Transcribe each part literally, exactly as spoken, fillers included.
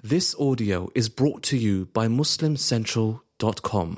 This audio is brought to you by Muslim Central dot com.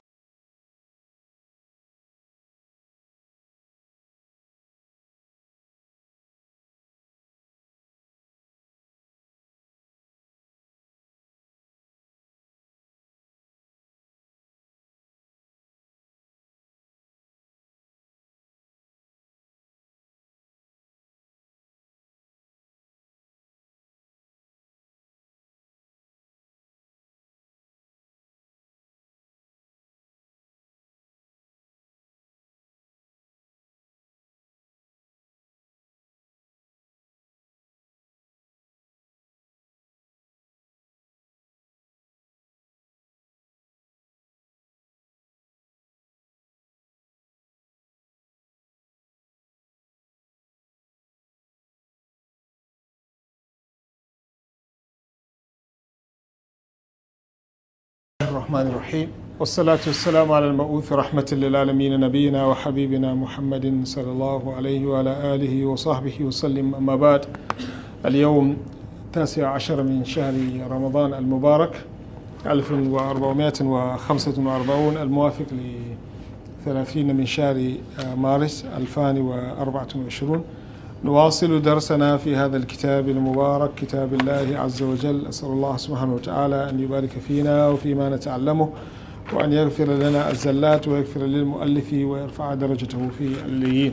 الرحمن الرحيم والصلاة والسلام على المبعوث رحمة للعالمين نبينا وحبيبنا محمد صلى الله عليه وعلى آله وصحبه وسلم. أما بعد، اليوم التاسع عشر من شهر رمضان المبارك ألف وأربعمائة وخمسة وأربعين الموافق لثلاثين من شهر مارس ألفين وأربعة وعشرين. نواصل درسنا في هذا الكتاب المبارك، كتاب الله عز وجل. أسأل الله سبحانه وتعالى أن يبارك فينا وفيما نتعلمه، وأن يغفر لنا الزلات ويغفر للمؤلف ويرفع درجته في الليين.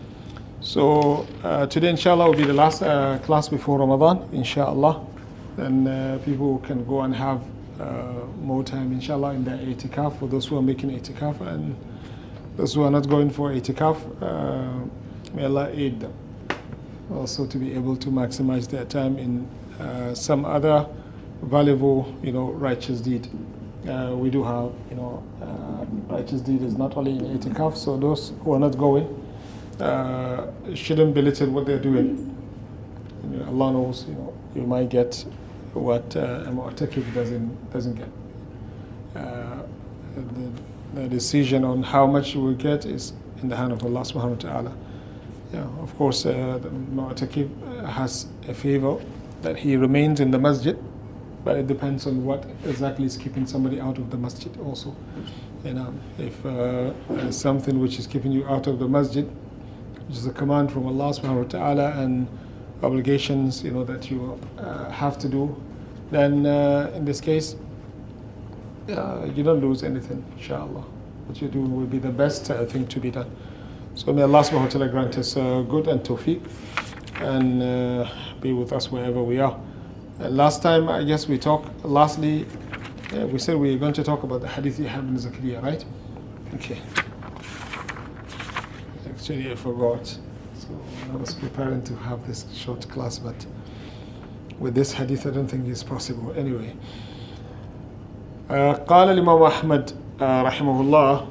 So uh, today inshallah will be the last uh, class before Ramadan, inshallah. Then uh, people can go and have uh, more time inshallah in their itikaf, for those who are making itikaf, and those who are not going for itikaf, uh, may Allah aid them also to be able to maximize their time in uh, some other valuable, you know, righteous deed. Uh, we do have, you know, uh, righteous deed is not only in itikaf, so those who are not going uh, shouldn't belittle what they're doing. You know, Allah knows, you know, you might get what uh, a mu'takif doesn't doesn't get. Uh, the, the decision on how much you will get is in the hand of Allah subhanahu wa ta'ala. Yeah, of course, uh, the mu'takif has a favor that he remains in the masjid, but it depends on what exactly is keeping somebody out of the masjid also. You know, if uh, there's something which is keeping you out of the masjid, which is a command from Allah subhanahu wa ta'ala and obligations, you know, that you uh, have to do, then uh, in this case, uh, you don't lose anything, inshallah. What you do will be the best uh, thing to be done. So may Allah subhanahu wa ta'ala grant us uh, good and tawfiq, and uh, be with us wherever we are. Uh, last time, I guess we talked, lastly, uh, we said we were going to talk about the hadith Yahya ibn Zakariya, right? Okay. Actually, I forgot. So I was preparing to have this short class, but with this hadith, I don't think it's possible. Anyway. Uh, قال الإمام أحمد رحمه الله: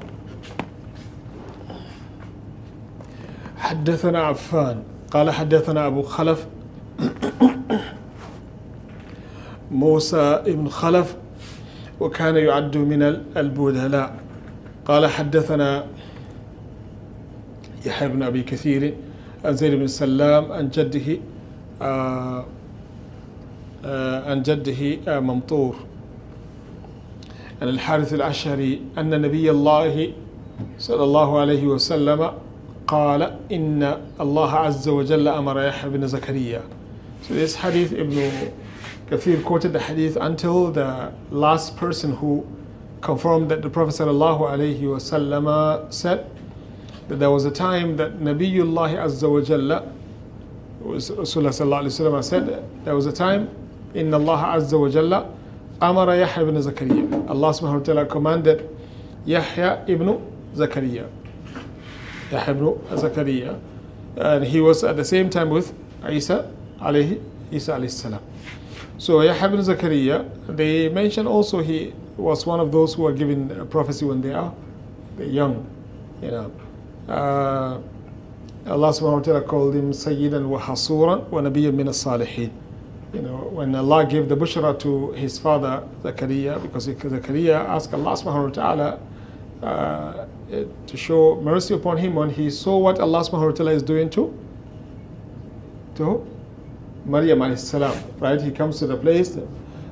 حدثنا عفان قال حدثنا أبو خلف موسى ابن خلف وكان يعد من البدلاء قال حدثنا يحيى بن أبي كثير عن زيد بن سلام عن جده آه آه عن جده آه ممطور عن الحارث الأشهري أن نبي الله صلى الله عليه وسلم قال إن الله عز وجل أمر يحيى بن زكريا. So this hadith, Ibn Kathir quoted the hadith until the last person who confirmed that the Prophet sallallahu alaihi wasallam said that there was a time that Nabiyullah Azza wa Jalla, Rasulullah sallallahu alaihi wasallam said, there was a time إن الله عز وجل أمر يحيى بن زكريا. Allah subhanahu wa ta'ala commanded Yahya ibn Zakariya. Yahya ibn Zakariya, and he was at the same time with Isa alayhi Isa alayhi salam. So Yahya ibn Zakariya, they mention also he was one of those who are given a prophecy when they are they're young. You know, uh, Allah subhanahu wa ta'ala called him Sayyidan wa Hasuran wa Nabiyyan min as-Salihin. You know, when Allah gave the bushra to his father Zakariya, because Zakariya asked Allah subhanahu wa ta'ala uh, to show mercy upon him when he saw what Allah subhanahu wa ta'ala is doing to to Maryam alayhi salam, right? He comes to the place,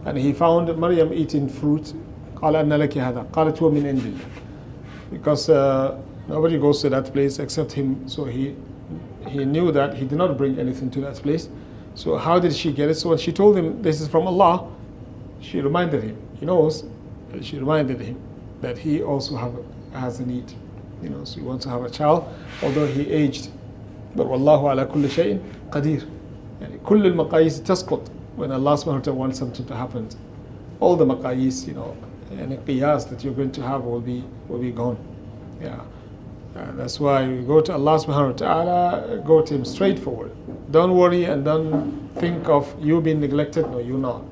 and he found Maryam eating fruit. قال أن لك هذا قالت هو من عند الله. Because uh, nobody goes to that place except him, so he he knew that he did not bring anything to that place. So how did she get it? So when she told him this is from Allah, she reminded him. He knows. She reminded him that he also have has a need. You know, so he wants to have a child, although he aged. But wallahu ala kulli shay'in qadir. يعني كل المقاييس تسقط when Allah subhanahu wa ta'ala wants something to happen. All the maqayis, you know, any qiyas that you're going to have will be will be gone. Yeah. Uh, that's why we go to Allah subhanahu wa ta'ala, go to him straightforward. Don't worry and don't think of you being neglected. No, you're not.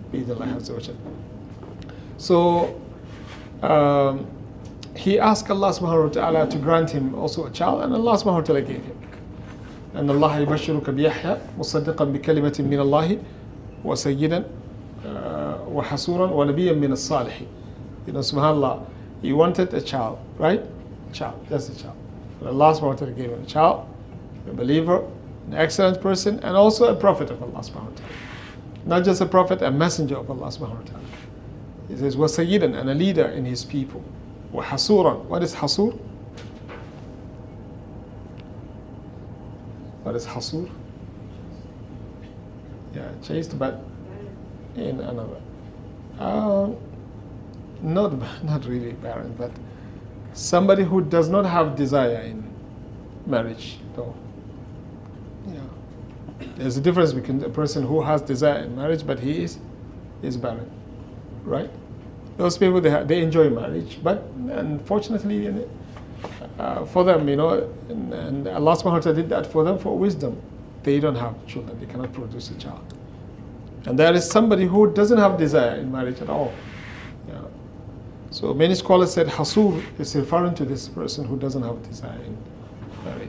So um, he asked Allah subhanahu wa ta'ala to grant him also a child, and Allah subhanahu wa ta'ala gave him. And Allah يبشرك بيحيى مصدقا بكلمة من الله وسيدا وحسورا ونبيا من الصالحين. You know, subhanallah, he wanted a child, right? Child, just a child. But Allah subhanahu wa ta'ala gave him a child, a believer, an excellent person, and also a prophet of Allah subhanahu wa ta'ala. Not just a prophet, a messenger of Allah subhanahu wa ta'ala. He says, وَسَيِّدًا, and a leader in his people. وَحَسُورًا, what is hasur? What is hasur? Yeah, chased, but in another. Um, not, not really barren, but somebody who does not have desire in marriage, though. Yeah. There's a difference between a person who has desire in marriage, but he is is barren, right? Those people, they, ha- they enjoy marriage, but unfortunately, uh, for them, you know, and, and Allah subhanahu wa ta'ala did that for them for wisdom. They don't have children, they cannot produce a child. And there is somebody who doesn't have desire in marriage at all. Yeah. So many scholars said hasur is referring to this person who doesn't have desire in marriage.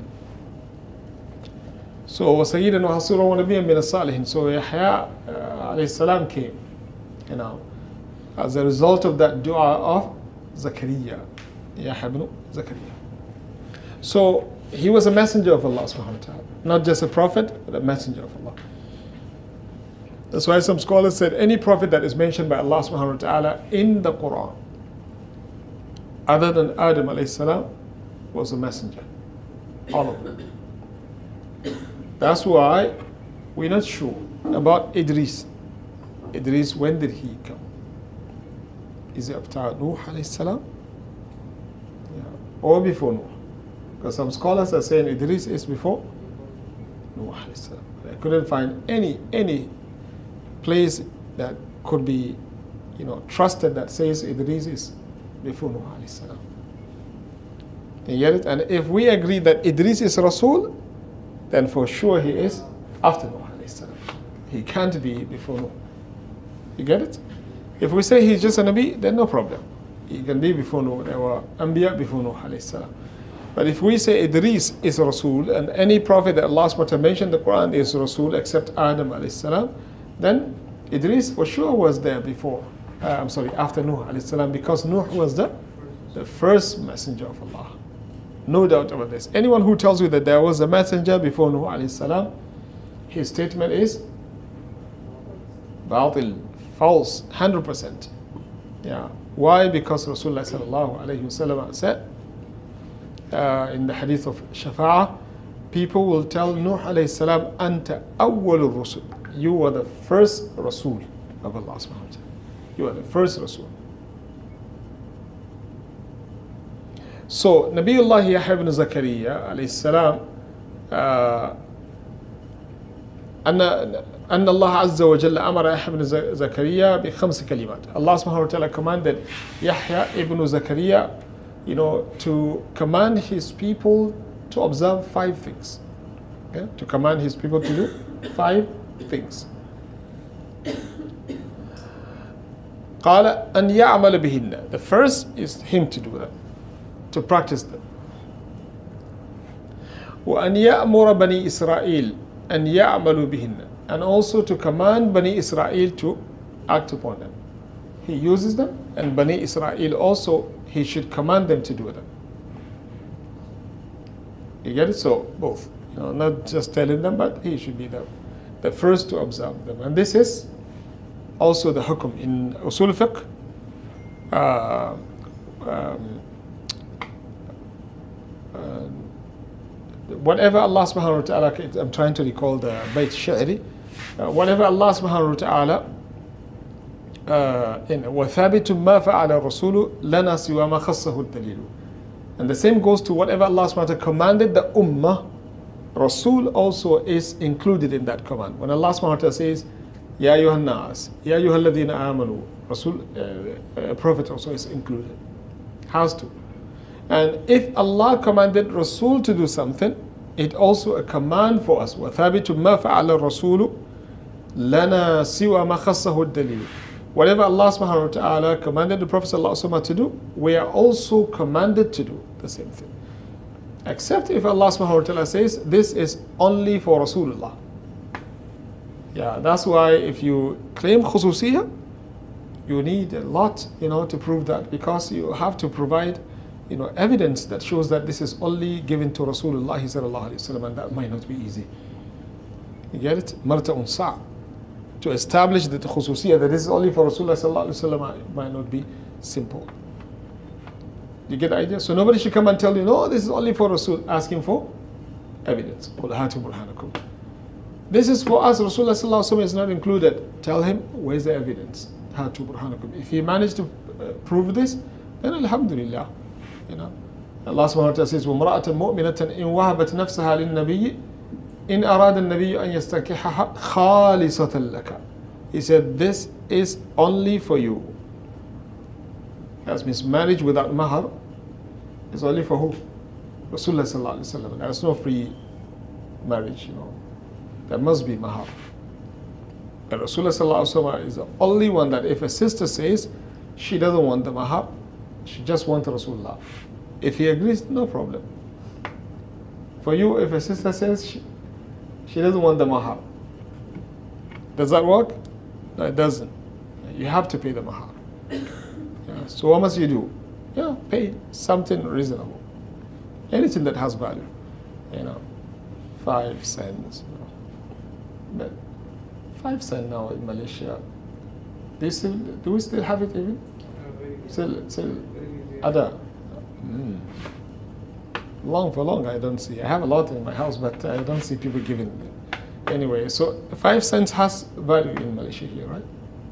So وَسَيِّدًا وَحَصُورًا وَنَبِيًّا مِنَ الصَّالِحِينَ. So Yahya uh, alayhi salam came, you know, as a result of that dua of Zakaria, Yahya ibn Zakaria. So he was a messenger of Allah subhanahu wa ta'ala, not just a prophet, but a messenger of Allah. That's why some scholars said any prophet that is mentioned by Allah subhanahu wa ta'ala in the Quran, other than Adam alayhi salam, was a messenger. All of them. That's why we're not sure about Idris. Idris, when did he come? Is it after Nuh alayhi salam? Yeah. Or before Nuh? Because some scholars are saying Idris is before Nuh alayhi salam. I couldn't find any any place that could be, you know, trusted that says Idris is before Nuh alayhi salam. You get it? And if we agree that Idris is Rasul, then for sure he is after Nuh alayhi salam. He can't be before Nuh. You get it? If we say he's just a Nabi, then no problem. He can be before Nuh. There were Anbiya before Nuh alayhi salam. But if we say Idris is Rasul, and any prophet that Allah subhanahu wa ta'ala mentioned in the Quran is Rasul except Adam alayhi salam, then Idris for sure was there before, uh, I'm sorry, after Nuh alayhi salam, because Nuh was the, the first messenger of Allah. No doubt about this. Anyone who tells you that there was a messenger before Nuh alayhi salam, his statement is batil, false, one hundred percent. Yeah. Why? Because Rasulullah sallallahu alayhi wasallam said uh, in the hadith of Shafa'ah, people will tell Nuh alayhi salam, Anta awwalur rusul. You are the first Rasul of Allah subhanahu wa ta'ala. You are the first Rasul. So, Nabiullah Yahya ibn Zakaria alayhi salam, أن أن الله عز وجل أمر يحيى بن زكريا بخمس كلمات. Allah subhanahu wa ta'ala commanded Yahya ibn Zakaria, you know, to command his people to observe five things. Okay? To command his people to do five things. قال أن يعمل بهن. The first is him to do that, to practice them. وأن يأمر بني إسرائيل أن يعملوا بهن, and also to command Bani Israel to act upon them. He uses them, and Bani Israel also, he should command them to do them. You get it? So both, you know, not just telling them, but he should be the, the first to observe them. And this is also the hukum in usul fiqh. Uh, um, uh, whatever Allah subhanahu wa ta'ala, I'm trying to recall the Bayt Sha'ri, uh, whatever Allah subhanahu wa ta'ala uh, in وَثَابِتٌ مَا فَعَلَ الرَّسُولُ لَنَا سِوَى مَا خَصَّهُ الدَّلِيلُ. And the same goes to whatever Allah subhanahu wa ta'ala commanded the ummah, Rasul also is included in that command. When Allah subhanahu wa ta'ala says, Ya ayyuhan nas, Ya ayyuhal ladhina amanu, Rasul, uh, uh, Prophet also is included. Has to. And if Allah commanded Rasul to do something, it also a command for us. وَثَابِتُ مَا فَعَلَ الرَّسُولُ لَنَا سِوَى مَا خَصَّهُ الدَّلِيلُ. Whatever Allah subhanahu wa ta'ala commanded the Prophet sallallahu alaihi wasallam to do, we are also commanded to do the same thing. Except if Allah subhanahu wa ta'ala says, this is only for Rasulullah. Yeah, that's why if you claim khususiyah, you need a lot, you know, to prove that, because you have to provide, you know, evidence that shows that this is only given to Rasulullah sallallahu alaihi wasallam, and that might not be easy. You get it? Marta'un sa'. To establish that the khususiyah, that this is only for Rasulullah sallallahu alaihi wasallam, might not be simple. You get the idea? So nobody should come and tell you, no, this is only for Rasul, asking for evidence. قُلْ هَاتُوا بُرْهَانَكُمْ. This is for us, Rasulullah sallallahu alaihi wasallam is not included. Tell him, where's the evidence? هَاتُوا بُرْهَانَكُمْ. If he managed to uh, prove this, then alhamdulillah. You know, Allah subhanahu wa ta'ala says, وَمْرَأَةً مُؤْمِنَةً إِن وَهَبَتْ نَفْسَهَا لِلنَّبِيِّ إِنْ أَرَادَ النَّبِيُّ أَن يَسْتَنكِحَهَا خَالِصَةً لَكَ. He said, this is only for you. That means marriage without mahar is only for who? Rasulullah sallallahu alaihi wasallam. There is no free marriage, you know. There must be mahar. But Rasulullah sallallahu alaihi wasallam is the only one that if a sister says she doesn't want the mahar, she just wants Rasulullah. If he agrees, no problem. For you, if a sister says she, she doesn't want the mahar, does that work? No, it doesn't. You have to pay the mahar. Yeah. So what must you do? Yeah, pay something reasonable. Anything that has value. You know, five cents. You know. But five cents now in Malaysia. Do, still, do we still have it even? Still, still, other. Mm. Long for long, I don't see. I have a lot in my house, but I don't see people giving it. Anyway, so five cents has value in Malaysia here, right?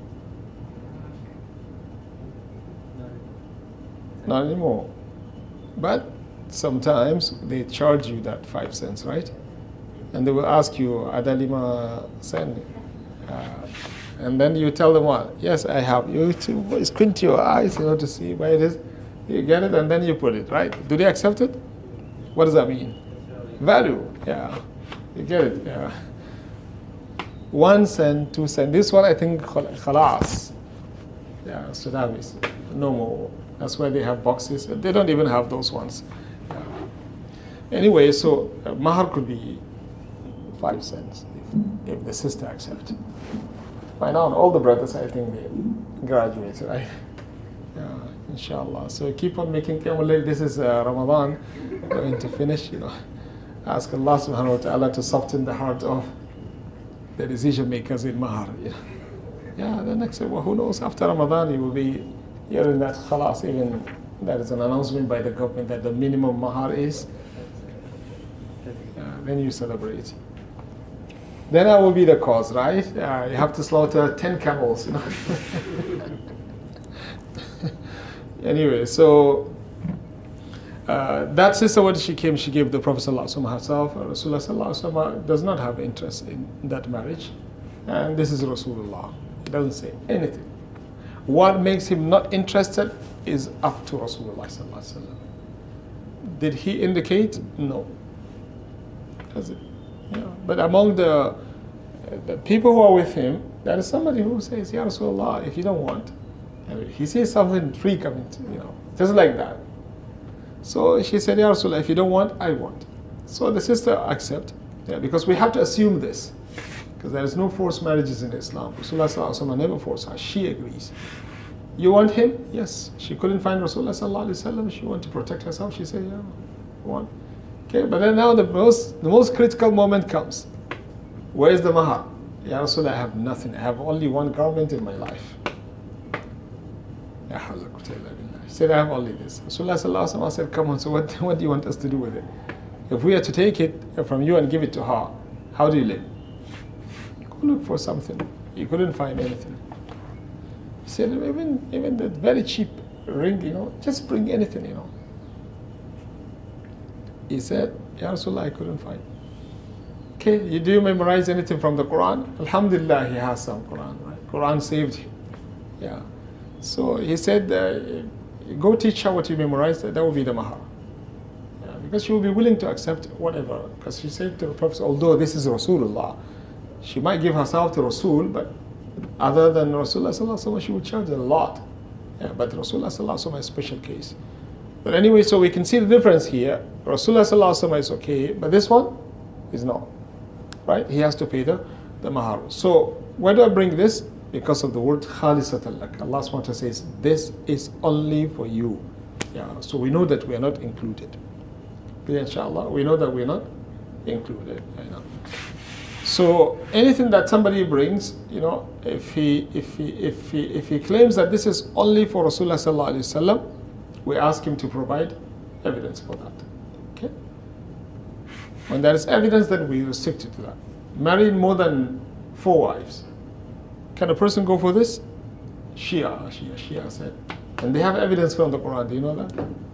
Not anymore. But sometimes they charge you that five cents, right? And they will ask you, Adalima sen. Uh, and then you tell them what? Yes, I have. You to squint your eyes, you know, to see where it is. You get it, and then you put it, right? Do they accept it? What does that mean? Value, yeah. You get it, yeah. One cent, two cent. This one, I think, khalas. Yeah, Sudanese. No more. That's why they have boxes. They don't even have those ones. Yeah. Anyway, so uh, mahar could be five cents if, if the sister accepts. By now, all the brothers, I think, they graduated, right? Yeah, inshallah. So keep on making qiyamul. This is uh, Ramadan, going to finish, you know. Ask Allah subhanahu wa ta'ala to soften the heart of the decision makers in mahar. Yeah, yeah the next, well, who knows, after Ramadan, you will be hearing that khalas, even there is an announcement by the government that the minimum mahar is. Yeah, then you celebrate. Then that will be the cause, right? Uh, you have to slaughter ten camels, you know. Anyway, so uh, that sister, when she came, she gave the Prophet ﷺ herself. Rasulullah ﷺ does not have interest in that marriage. And this is Rasulullah. He doesn't say anything. What makes him not interested is up to Rasulullah ﷺ. Did he indicate? No. Does it? Yeah. But among the, the people who are with him, there is somebody who says, Ya Rasulullah, if you don't want, and he says something free coming to, you know, just like that. So she said, Ya Rasulullah, if you don't want, I want. So the sister accepted, yeah, because we have to assume this, because there is no forced marriages in Islam. Rasulullah never forced her. She agrees. You want him? Yes. She couldn't find Rasulullah. She wanted to protect herself. She said, yeah, I want. Okay, but then now the most, the most critical moment comes. Where is the mahar? Ya Rasulullah, I have nothing. I have only one garment in my life. He said, I have only this. Rasulullah sallallahu alaihi wasallam said, come on, so what, what do you want us to do with it? If we are to take it from you and give it to her, how do you live? Go look for something. You couldn't find anything. He said, even, even that very cheap ring, you know, just bring anything, you know. He said, Ya Rasulullah, I couldn't find. Okay, you do you memorize anything from the Quran? Alhamdulillah, he has some Quran, right? Quran saved him. Yeah. So he said, uh, go teach her what you memorized, that will be the mahar. Yeah, because she will be willing to accept whatever. Because she said to the Prophet, although this is Rasulullah, she might give herself to Rasul, but other than Rasulullah sallallahu alaihi wasallam, she would charge a lot. Yeah, but Rasulullah sallallahu alaihi wasallam is a special case. But anyway, so we can see the difference here. Rasulullah sallallahu alaihi wasallam is okay, but this one is not. Right? He has to pay the, the mahar. So why do I bring this? Because of the word khalisatan lak. Allah subhanahu wa ta'ala says, this is only for you. Yeah. So we know that we are not included. Yeah, inshallah, we know that we are not included. I know. So anything that somebody brings, you know, if he if he if he if he claims that this is only for Rasulullah sallallahu alaihi wasallam, we ask him to provide evidence for that. Okay. When there is evidence, then we restrict it to that. Married more than four wives. Can a person go for this? Shia, Shia, Shia said. And they have evidence from the Quran. Do you know that?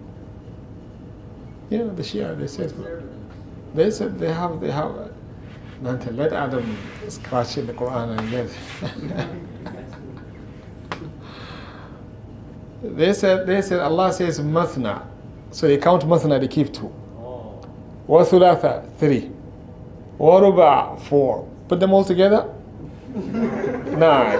Yeah, the Shia, they said. They said they have, they have. Don't let Adam scratch in the Quran and let. They said, they said, Allah says mathna. So they count mathna, they keep two. Wa thulatha, three. Wa ruba', four. Put them all together? Nine.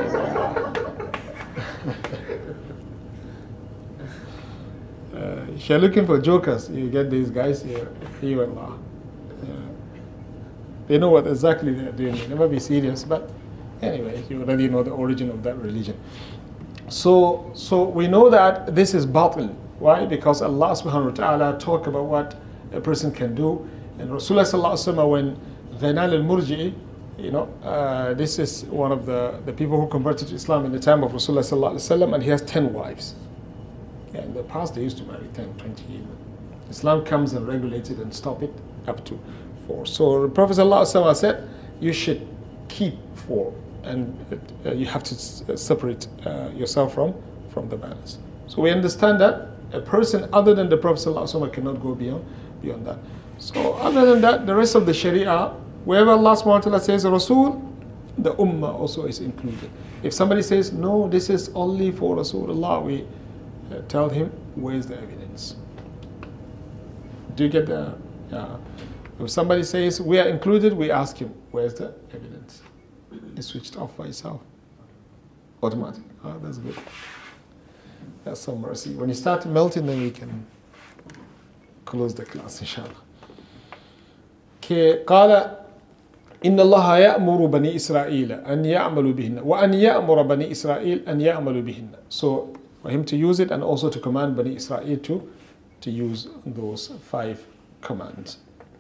uh, if you're looking for jokers, you get these guys here. Here, Allah. Yeah. They know what exactly they're doing. They never be serious, but anyway, you already know the origin of that religion. So, so we know that this is batil. Why? Because Allah subhanahu wa ta'ala talk about what a person can do. And Rasulullah sallallahu alaihi wasallam, when Ghainal al-Murji'i, you know, uh, this is one of the, the people who converted to Islam in the time of Rasulullah sallallahu alaihi wasallam, and he has ten wives. Yeah, in the past, they used to marry ten, twenty even. Islam comes and regulates it and stop it up to four. So the Prophet sallallahu alaihi wasallam said, you should keep four, and uh, you have to s- separate uh, yourself from, from the balance. So we understand that a person other than the Prophet sallallahu alaihi wasallam cannot go beyond, beyond that. So other than that, the rest of the Sharia, wherever Allah subhanahu wa ta'ala says Rasul, the Ummah also is included. If somebody says, no, this is only for Rasulullah, we uh, tell him, where's the evidence? Do you get the, uh, if somebody says, we are included, we ask him, where's the evidence? It's switched off by itself. Automatic. Oh, that's good. That's some mercy. When you start melting, then we can close the class, inshallah. قال إن الله يأمر بني إسرائيل أن يعملوا بهن وأن يأمر بني إسرائيل أن يعملوا بهن. So for him to use it and also to command Bani Israel to, to use those five commands.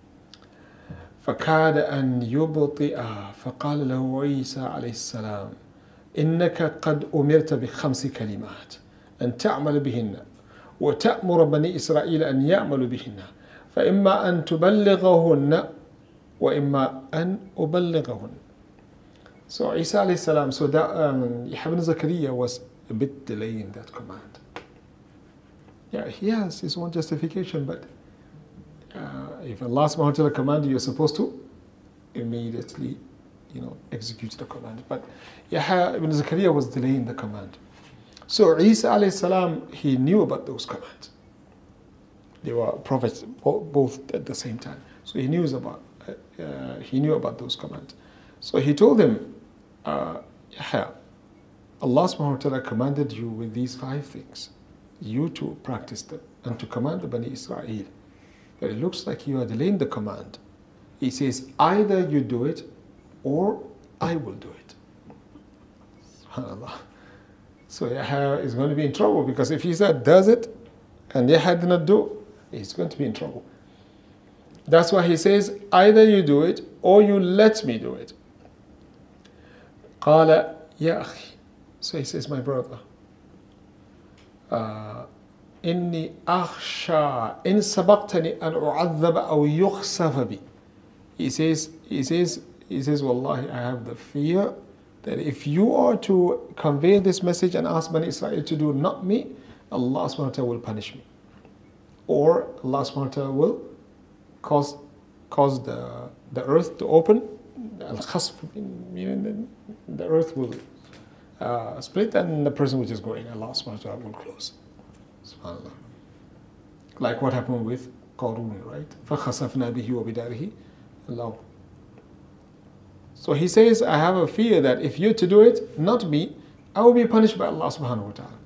فكاد أن يبطئ فقال له عيسى عليه السلام إنك قد أمرت بخمس كلمات أن تعمل بهن وتأمر بني إسرائيل أن يعملوا بهن فإما أن تبلغهن وإما أن أبلغهن. So Isa alayhi salam, so that um, Ibn Zakaria was a bit delaying that command. Yeah, he has his own justification, but uh, if Allah subhanahu wa ta'ala commanded, you're supposed to immediately, you know, execute the command. But Yahya ibn Zakaria was delaying the command. So Isa alayhi salam, he knew about those commands. They were prophets both at the same time. So he knew about uh, he knew about those commands. So he told him, uh, Yahya, Allah subhanahu wa ta'ala commanded you with these five things. You to practice them and to command the Bani Israel. But it looks like you are delaying the command. He says, either you do it or I will do it. SubhanAllah. So Yahya is going to be in trouble, because if he said does it and Yahya did not do, he's going to be in trouble. That's why he says, either you do it or you let me do it. قال يا أخي. So he says, my brother, uh, إني أخشى إن سبقتني أن أعذب أو يخسف بي. He says, he says, he says, Wallahi, I have the fear that if you are to convey this message and ask Bani Israel to do, not me, Allah subhanahu wa ta'ala will punish me. Or Allah subhanahu wa ta'ala will cause, cause the, the earth to open, al-khasf, meaning the, the earth will uh, split and the person which is going, Allah subhanahu wa ta'ala will close. SubhanAllah. Like what happened with Qarun, right? فَخَسَفْنَا بِهِ وَبِدَارِهِ Allah. So he says, I have a fear that if you're to do it, not me, I will be punished by Allah subhanahu wa ta'ala.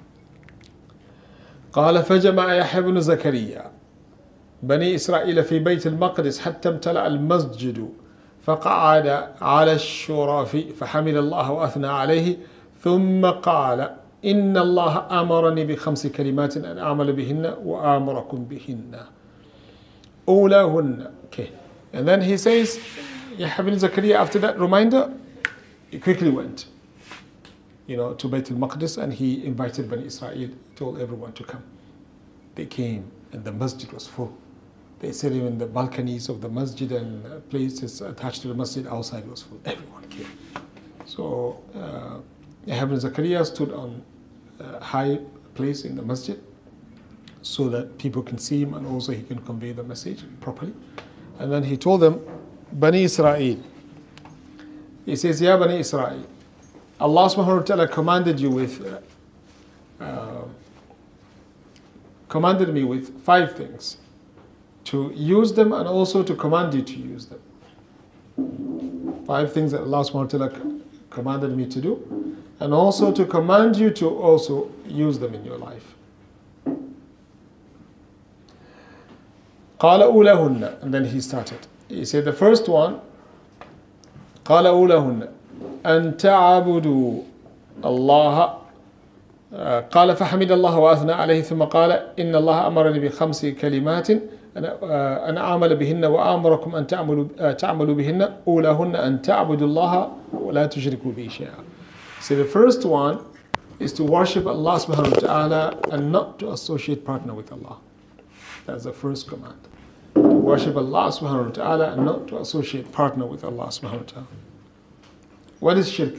قال فجمع يحيى بن زكريا بني إسرائيل في بيت المقدس حتى امتلأ المسجد فقعد على الشرف فحمد الله وأثنى عليه ثم قال إن الله أمرني بخمس كلمات أن أعمل بهن وآمركم بهن أولاهن. Okay. And then he says, Yahya bin Zakaria, after that reminder, he quickly went, you know, to Bayt al-Maqdis, and he invited Bani Israel, told everyone to come. They came, and the masjid was full. They said even the balconies of the masjid and places attached to the masjid outside was full. Everyone came. So uh, Yahya bin Zakaria stood on a high place in the masjid so that people can see him and also he can convey the message properly. And then he told them, Bani Israel. He says, Ya Bani Israel, Allah subhanahu wa ta'ala commanded you with, uh, uh, commanded me with five things. To use them and also to command you to use them. Five things that Allah subhanahu wa ta'ala commanded me to do. And also to command you to also use them in your life. قال أولهن. And then he started. He said the first one, قال أولهن أن تعبدوا الله قال فحمد الله وأثنى عليه ثم قال إن الله أمرني بخمس كلمات أن أعمل بهن وآمركم أن تعملوا تعملوا بهن أولهن أن تعبدوا الله ولا تشركوا به شيئا. So the first one is to worship Allah subhanahu wa ta'ala and not to associate partner with Allah. That's the first command. To worship Allah subhanahu wa ta'ala and not to associate partner with Allah subhanahu wa ta'ala. What is shirk?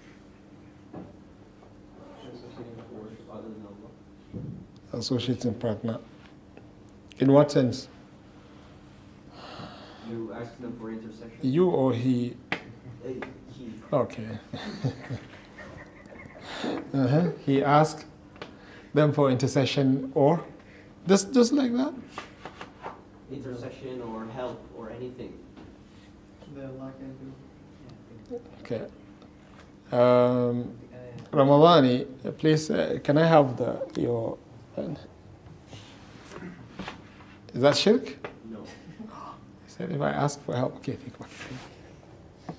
Associating partner. In what sense? You ask them for intercession. You or he? He. Okay. uh-huh. He asked them for intercession or just just like that. Intercession or help or anything. Okay. Um, Ramadani, please, uh, can I have the your? Uh, is that shirk? No. He said, if I ask for help, okay, think about it.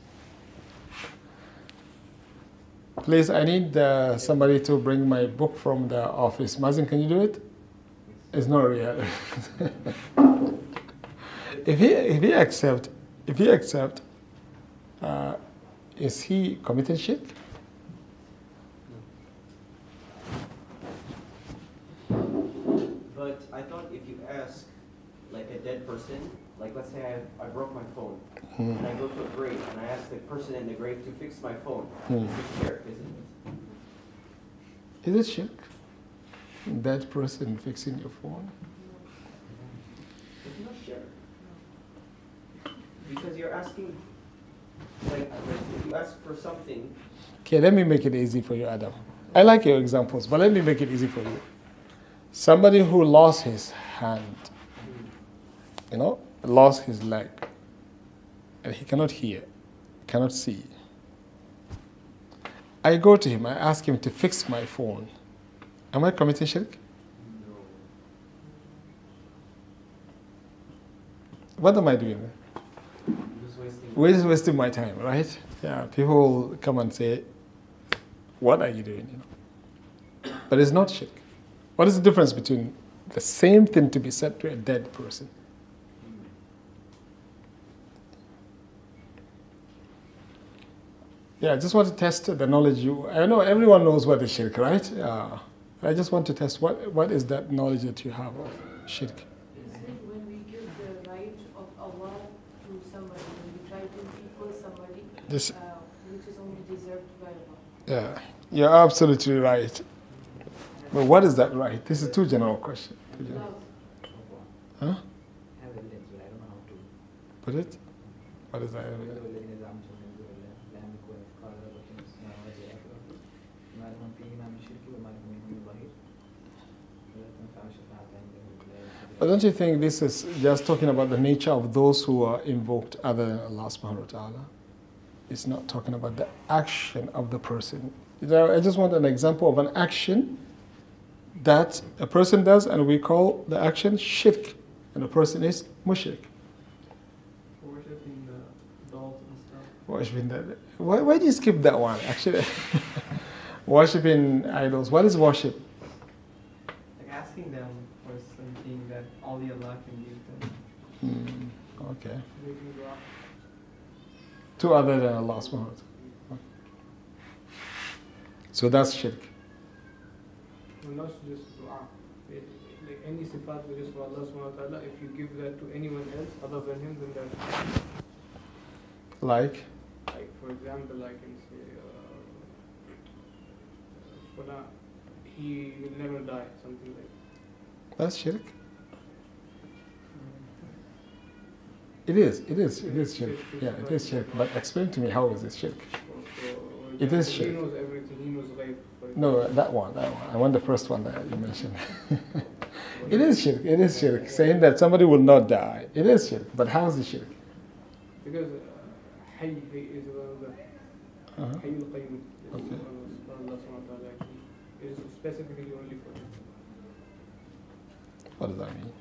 Please, I need uh, somebody to bring my book from the office. Mazin, can you do it? It's not real. if he if he accept, if he accept, uh, is he committing shirk? But I thought if you ask, like a dead person, like let's say I, I broke my phone, Hmm. and I go to a grave and I ask the person in the grave to fix my phone, Hmm. it's shirk, isn't it? Is it shirk? That person fixing your phone? It's not shirk. Because you're asking, like, like if you ask for something. Okay, let me make it easy for you, Adam. I like your examples, but let me make it easy for you. Somebody who lost his hand, you know, lost his leg, and he cannot hear, cannot see. I go to him, I ask him to fix my phone. Am I committing shirk? No. What am I doing? Just wasting. We're just wasting my time, right? Yeah, people will come and say, what are you doing? You know? But it's not shirk. What is the difference between the same thing to be said to a dead person? Yeah, I just want to test the knowledge you. I know everyone knows what is shirk, right? Uh, I just want to test what what is that knowledge that you have of shirk. Is it when we give the right of Allah to somebody, when we try to equal somebody, This, uh, which is only deserved by Allah? yeah, you're absolutely right. But what is that right? This is too general question. Too general. Love. Huh? Have evidence, but I don't know how to. Put it? What is that? But don't you think this is just talking about the nature of those who are invoked other than Allah subhanahu wa ta'ala? It's not talking about the action of the person. You know, I just want an example of an action that a person does, and we call the action shirk, and the person is mushrik. Worshipping the dolls and stuff. Worshipping the, why, why do you skip that one? Actually, worshipping idols. What is worship? Like asking them for something that only Allah can give them. Hmm, okay. Making dua. To other than Allah subhanahu wa ta'ala. So that's shirk. Well, not just dua. It, like any sifat which is for Allah subhanahu wa ta'ala, if you give that to anyone else other than him, then that's Like? like, for example, I can say, uh, Fula, he will never die, something like that. That's shirk. It is, it is, it is shirk. Yeah, it is shirk. But explain to me, how is it shirk? So, for It is example, shirk. He knows everything, he knows ghaib. for No, example. that one, that one. I want the first one that you mentioned. It is shirk, it is shirk. Saying that somebody will not die. It is shirk. But how is it shirk? Because uh, Hayy is one of the Uh-huh. Hayy al-Qayyum. Okay. Allah subhanahu wa ta'ala actually. It is specifically only for him. What does that mean?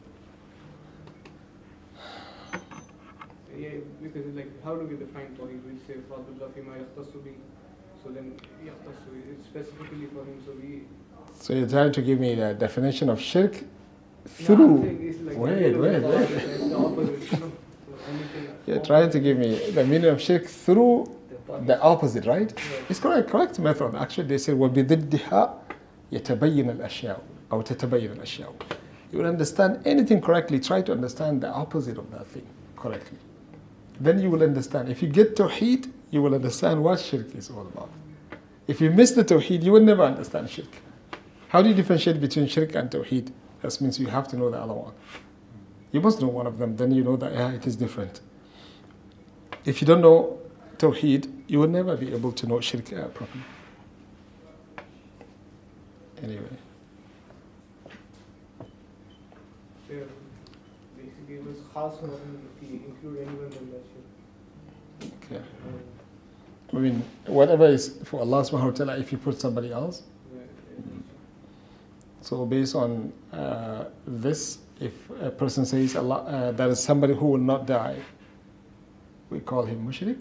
Yeah, because it's like, how do we define Tawheed? We say, Fadullah fima yakhtassu bi. So then, yakhtassu, it's specifically for him, so we... So you're trying to give me the definition of shirk No, I'm through. saying it's like Wait, the wait, middle of wait. the It's the opposite, you know? So anything You're trying to give me the meaning of shirk through the opposite, right? Yeah. It's correct, correct method. Actually, they say, وَبِضِدِّهَا يَتَبَيَّنَ الْأَشْيَاءُ أو تَتَبَيَّنَ الْأَشْيَاءُ. You will understand anything correctly, try to understand the opposite of that thing correctly. Then you will understand. If you get Tawheed, you will understand what shirk is all about. If you miss the Tawheed, you will never understand shirk. How do you differentiate between shirk and Tawheed? That means you have to know the other one. You must know one of them, then you know that yeah, it is different. If you don't know Tawheed, you will never be able to know shirk uh, properly. Anyway. there. Basically, it was khas for him. If he include anyone, then that's shirk. Okay. Um, I mean, whatever is for Allah subhanahu wa ta'ala, if you put somebody else. yeah, So based on uh, this, if a person says Allah, uh, there is somebody who will not die, we call him mushrik.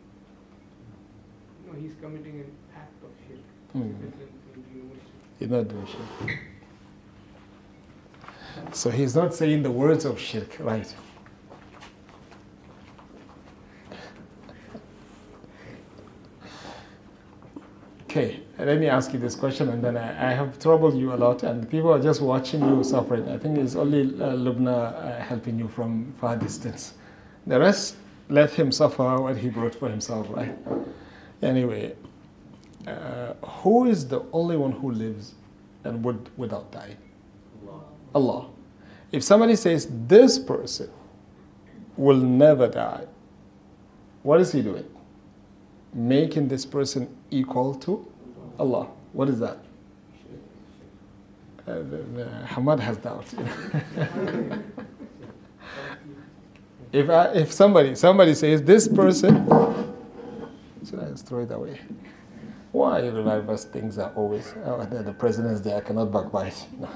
No, he's committing an act of shirk. Hmm. Different from being mushrik. He's not doing shirk. So he's not saying the words of shirk, right? Okay, let me ask you this question, and then I, I have troubled you a lot, and people are just watching you suffering. I think it's only uh, Lubna uh, helping you from far distance. The rest, let him suffer what he brought for himself, right? Anyway, uh, who is the only one who lives and would without dying? Allah. Allah. If somebody says this person will never die, what is he doing? Making this person equal to Allah. What is that? Uh, the, the, Hamad has doubt. if I, if somebody somebody says this person, should I just throw it away? Why revivalist things are always oh, the, the president is there, I cannot backbite. No.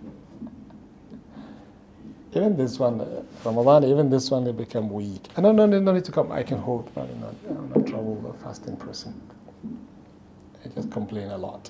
Even this one, uh, Ramadan, even this one, they become weak. I no, no, no need to come. I can hold. No, no, no, I'm not trouble a fasting person. I just complain a lot.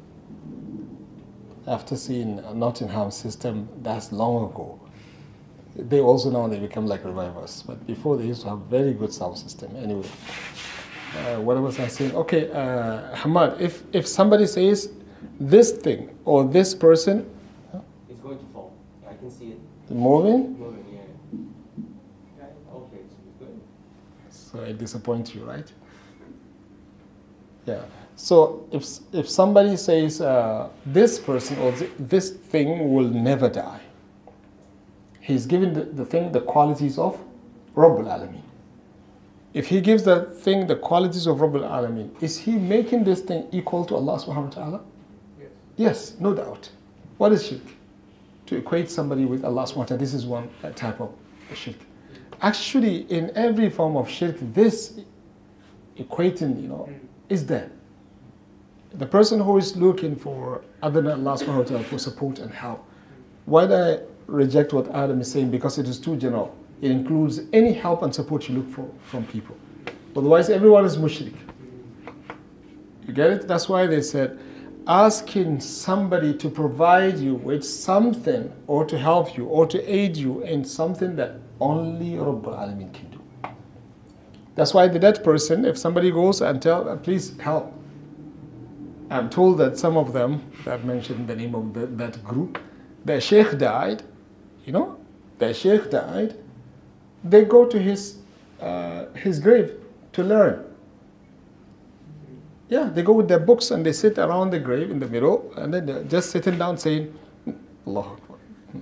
After seeing Nottingham system, that's long ago. They also now they become like revivers. But before they used to have very good sound system. Anyway, uh, what was I saying? Okay, uh, Hamad, if, if somebody says this thing or this person It's going to fall. I can see it moving, moving, yeah. Okay, it's good. so I disappoint you, right? Yeah. So if if somebody says uh, this person or th- this thing will never die, he's giving the, the thing the qualities of Rabbul Alameen. If he gives the thing the qualities of Rabbul Alameen, is he making this thing equal to Allah subhanahu wa ta'ala? Yes. Yes, no doubt. What is shirk? To equate somebody with Allah subhanahu wa ta'ala, this is one uh, type of shirk. Actually, in every form of shirk, this equating, you know, is there. The person who is looking for other than Allah subhanahu wa ta'ala for support and help, why do I reject what Adam is saying? Because it is too general. It includes any help and support you look for from people. Otherwise, everyone is mushrik. You get it? That's why they said, asking somebody to provide you with something or to help you or to aid you in something that only Rabbul Alameen can do. That's why the dead person, if somebody goes and tell, please help. I'm told that some of them, I've mentioned the name of the, that group, their sheikh died, you know, their sheikh died, they go to his, uh, his grave to learn. Yeah, they go with their books and they sit around the grave in the middle and then they're just sitting down saying, Allah Akbar.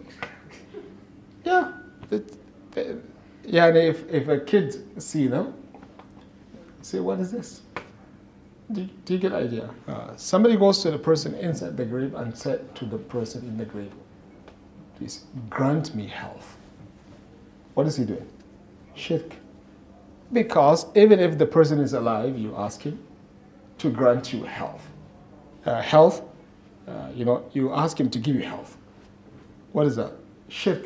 Yeah, it, it, yeah, and if, if a kid see them, say, what is this? Do, do you get the idea? Uh, somebody goes to the person inside the grave and said to the person in the grave, please grant me health. What is he doing? Shirk. Because even if the person is alive, you ask him to grant you health. Uh, health, uh, you know, you ask him to give you health. What is that? Shirk.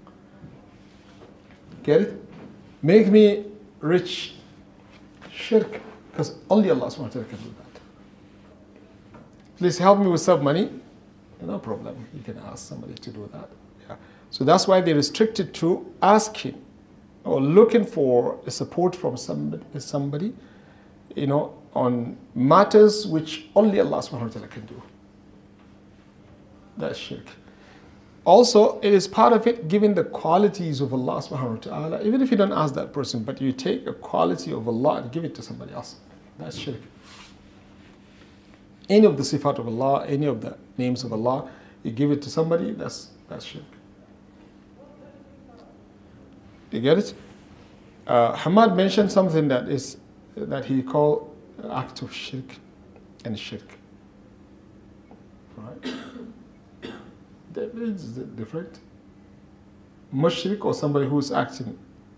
Get it? Make me rich. Shirk. Because only Allah subhanahu wa ta'ala can do that. Please help me with some money. No problem. You can ask somebody to do that. Yeah. So that's why they restricted to asking or looking for a support from somebody, somebody, you know, on matters which only Allah subhanahu wa ta'ala can do. That's shirk. Also, it is part of it giving the qualities of Allah subhanahu wa ta'ala, even if you don't ask that person, but you take a quality of Allah and give it to somebody else. That's shirk. Any of the sifat of Allah, any of the names of Allah, you give it to somebody, that's that's shirk. You get it? Uh, Hamad mentioned something that is that he called act of shirk and shirk. Right? That is different. Mushrik or somebody who is acting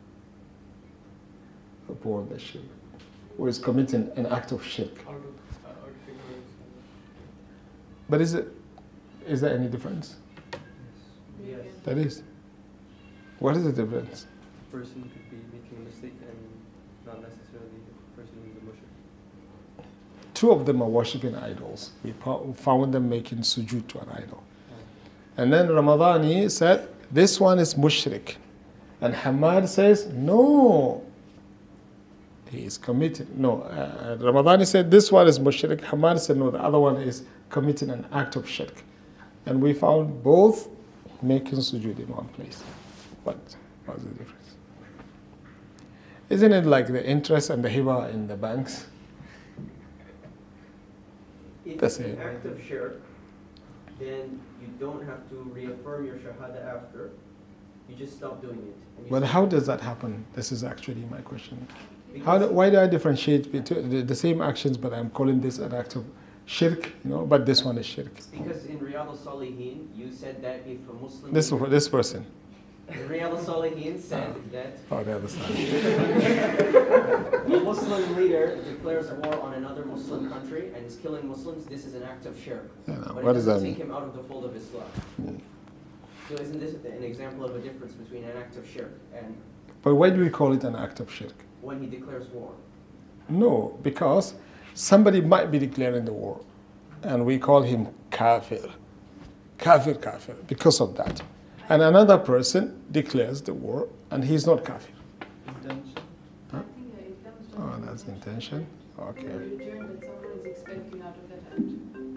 upon the shirk, who is committing an act of shirk. How to, uh, how to figure it? But is it is there any difference? Yes. That is. What is the difference? A person could be making a mistake and not necessarily the person who's a mushrik. Two of them are worshipping idols. We po- found them making sujood to an idol. And then Ramadani said, this one is mushrik. And Hamad says, no, he is committed. No, uh, Ramadani said, this one is mushrik. Hamad said, no, the other one is committing an act of shirk. And we found both making sujood in one place. What was the difference? Isn't it like the interest and the hiba in the banks? If That's it's an it. act of shirk, then you don't have to reaffirm your shahada after. You just stop doing it. And you But stop- how does that happen? This is actually my question. because How do, why do I differentiate between the, the same actions, but I'm calling this an act of shirk, you know, but this one is shirk? Because in Riyadh al-Salihin, you said that if a Muslim... This this person. In Riyadh al-Salihin said that Oh, the other side. a Muslim leader declares war on another Muslim country and is killing Muslims, this is an act of shirk. Yeah, no, But what it does doesn't that take mean? him out of the fold of Islam. Yeah. So isn't this an example of a difference between an act of shirk and But why do we call it an act of shirk? when he declares war? No, because somebody might be declaring the war, and we call him kafir. Kafir, kafir, because of that. and another person declares the war and he's not kafir. Intention. Huh? I think uh, it comes down Oh, to that's intention. Okay. The return that someone is expecting out of that act.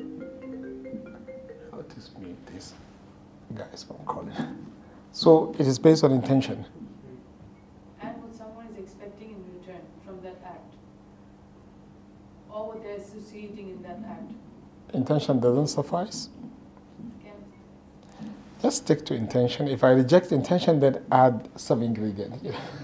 How does mean this? Guys from calling. So it is based on intention. And what someone is expecting in return from that act. Or what they're associating in that act. Intention doesn't suffice. Again, Just stick to intention. If I reject intention, then add some ingredient.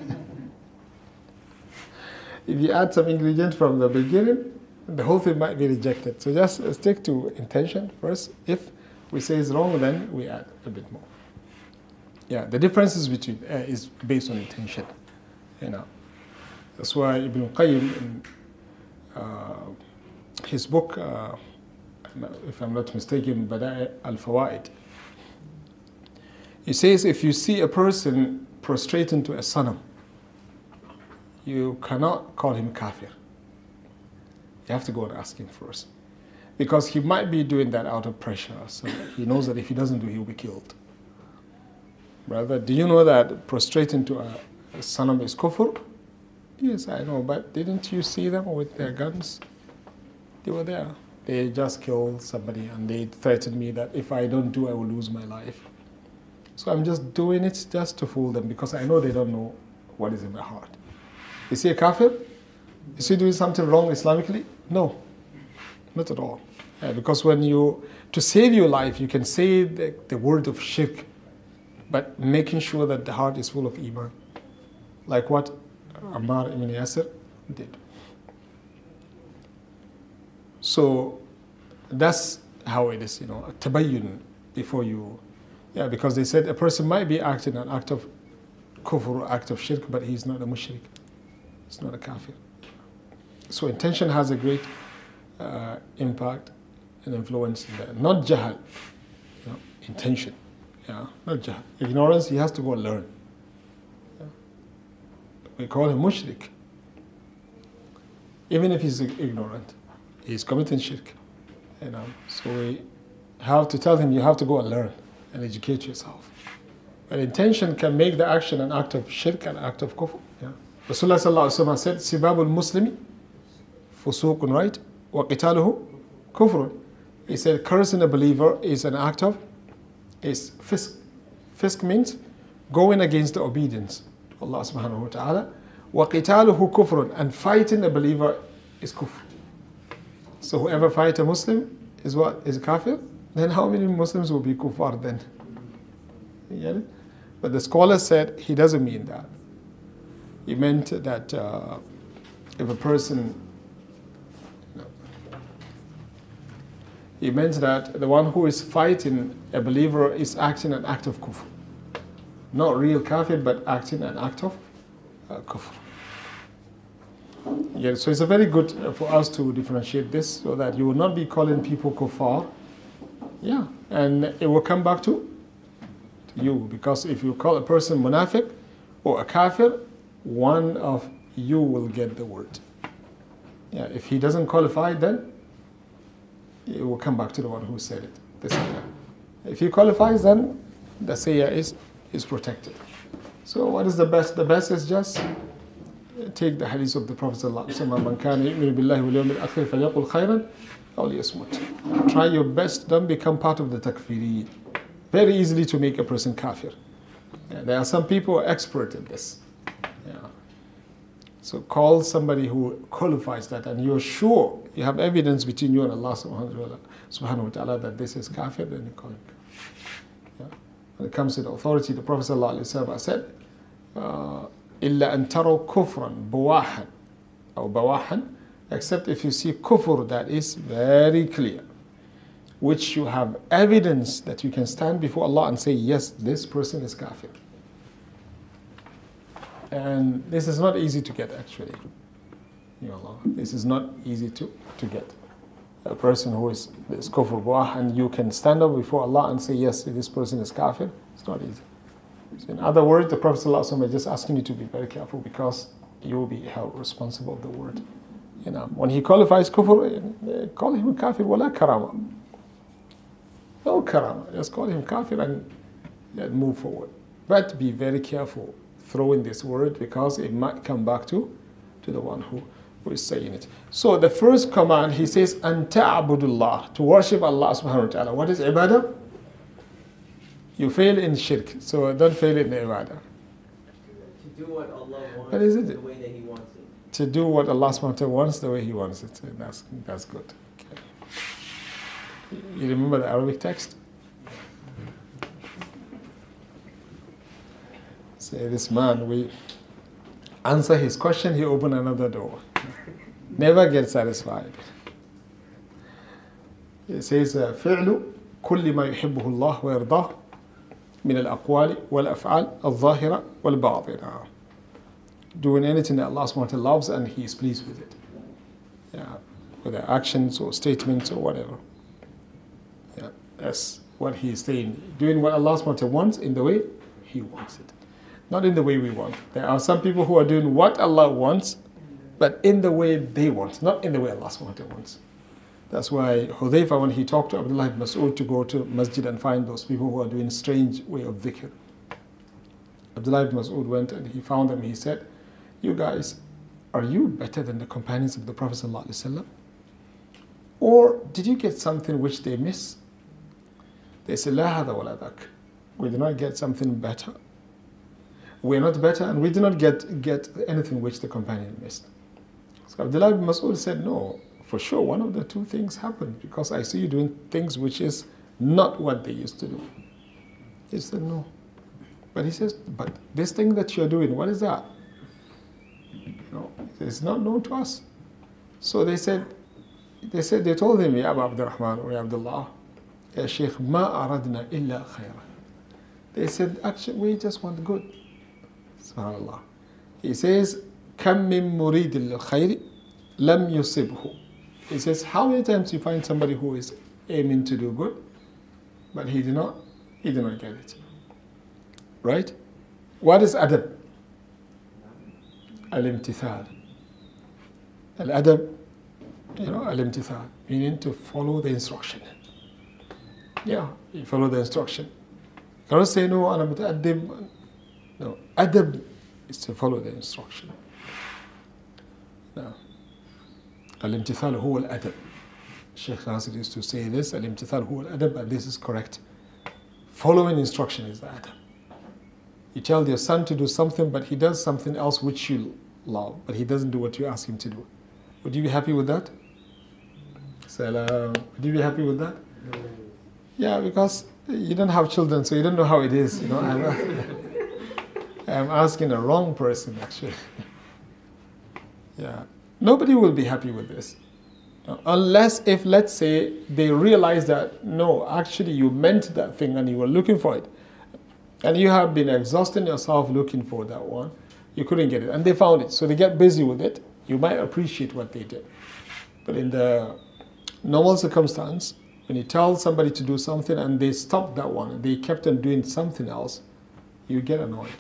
If you add some ingredient from the beginning, the whole thing might be rejected. So just stick to intention first. If we say it's wrong, then we add a bit more. Yeah, the differences between uh, is based on intention. You know, that's why Ibn Qayyim in uh, his book, uh, if I'm not mistaken, Bada'i al-Fawaid, he says if you see a person prostrating to a sanam, you cannot call him kafir. You have to go and ask him first. Because he might be doing that out of pressure. So he knows that if he doesn't do it, he'll be killed. Brother, do you know that prostrating to a, a sanam is kufr? Yes, I know, but didn't you see them with their guns? They were there. They just killed somebody and they threatened me that if I don't do, I will lose my life. So I'm just doing it just to fool them because I know they don't know what is in my heart. Is he a kafir? Is he doing something wrong Islamically? No, not at all. Yeah, because when you, to save your life, you can say the, the word of shirk, but making sure that the heart is full of iman. Like what Ammar ibn Yasir did. So that's how it is, you know, tabayyun before you, yeah, because they said a person might be acting an act of kufr, act of shirk, but he's not a mushrik. He's not a kafir. So intention has a great uh, impact and influence in that. Not jahal, you know, intention. Yeah, not jahal. Ignorance, he has to go and learn. Yeah. We call him mushrik. Even if he's ignorant, he's committing shirk. You know, so we have to tell him you have to go and learn and educate yourself. But intention can make the action an act of shirk, an act of kufr. Yeah. Rasulullah sallallahu alaihi wasallam said, "Sibabul Muslimi, fusuqun, right? Wa qitaluhu kufrun." He said, cursing a believer is an act of, is fisk. Fisk means going against the obedience to Allah subhanahu wa ta'ala. Wa qitaluhu kufrun, and fighting a believer is kufr. So whoever fights a Muslim is what? Is a kafir? Then how many Muslims will be kuffar then? You get it? But the scholar said he doesn't mean that. He meant that uh, if a person, no. He meant that the one who is fighting a believer is acting an act of kufr. Not real kafir, but acting an act of uh, kufr. Yeah, so it's a very good uh, for us to differentiate this so that you will not be calling people kuffar. Yeah, and it will come back to, to you, because if you call a person munafiq or a kafir, one of you will get the word. Yeah, if he doesn't qualify, then it will come back to the one who said it. The sayyah. If he qualifies, then the sayyah is, is protected. So what is the best? The best is just take the hadith of the Prophet ﷺ. Try your best, don't become part of the takfiri. Very easily to make a person kafir. Yeah, there are some people who are expert in this. Yeah. So call somebody who qualifies that and you're sure you have evidence between you and Allah subhanahu wa ta'ala that this is kafir, then you call him kafir. Yeah. When it comes to the authority, the Prophet ﷺ said, uh, إلا أن تروا كفرا بواحا أو بواحا, except if you see kufr that is very clear, which you have evidence that you can stand before Allah and say, yes, this person is kafir. And this is not easy to get actually. Ya Allah, this is not easy to, to get. A person who is, is kufr bawah and you can stand up before Allah and say, yes, this person is kafir, it's not easy. So in other words, the Prophet ﷺ is just asking you to be very careful because you will be held responsible of the word. You know, when he qualifies kufr, call him kafir wala karama. No karama. Just call him kafir and and move forward. But be very careful throwing this word because it might come back to, to the one who, who is saying it. So the first command, he says, أَن تَعْبُدُ اللَّهِ, to worship Allah subhanahu wa ta'ala. What is ibadah? You fail in shirk, so don't fail in ibadah. To do what Allah wants But is it- the way that He wants it. To do what Allah subhanahu wa ta'ala wants the way He wants it. That's, that's good. Okay. You remember the Arabic text? Say this man, we answer his question, he open another door. Never get satisfied. He says, فعل كل ما يحبه الله ويرضاه من الأقوال والأفعال الظاهرة والباطنة. Doing anything that Allah subhanahu wa ta'ala loves and He is pleased with it. Yeah, whether actions or statements or whatever. Yeah, that's what He is saying. Doing what Allah subhanahu wa ta'ala wants in the way He wants it. Not in the way we want. There are some people who are doing what Allah wants, but in the way they want, not in the way Allah subhanahu wa ta'ala wants. That's why Hudhayfa, when he talked to Abdullah ibn Mas'ud to go to masjid and find those people who are doing strange way of dhikr, Abdullah ibn Mas'ud went and he found them. He said, you guys, are you better than the companions of the Prophet sallallahu alaihi wasallam? Or did you get something which they miss? They said, La hada wa la dak. We did not get something better. We are not better and we did not get, get anything which the companion missed. So Abdullah ibn Mas'ud said, no, for sure one of the two things happened because I see you doing things which is not what they used to do. He said, no. But he says, but this thing that you're doing, what is that? You know, it's not known to us. So they said, they said, they told him, Ya Abu Abdurrahman or Ya Abdullah, Ya Shaykh, ma aradna illa khayra. They said, actually, we just want good. Subhanallah. He says, Kam min murid al-khayri lam yusibhu. He says, how many times you find somebody who is aiming to do good, but he did not, he did not get it. Right? What is adab? Al-imtithal. Al-adab, you know, al-imtithal, meaning to follow the instruction. Yeah, you follow the instruction. You cannot say, no, ana muta'addib. No, adab is to follow the instruction. No. Al-imtithal huwa al-adab. Sheikh Nasir used to say this, al-imtithal huwa al-adab, and this is correct. Following instruction is the adab. You tell your son to do something, but he does something else which you love, but he doesn't do what you ask him to do. Would you be happy with that? Salam. Would you be happy with that? No. Yeah, because you don't have children, so you don't know how it is. You know, I'm, I'm asking a wrong person, actually. Yeah, nobody will be happy with this, unless if, let's say, they realize that no, actually you meant that thing and you were looking for it, and you have been exhausting yourself looking for that one, you couldn't get it, and they found it, so they get busy with it. You might appreciate what they did, but in the normal circumstance, when you tell somebody to do something and they stop that one and they kept on doing something else, you get annoyed.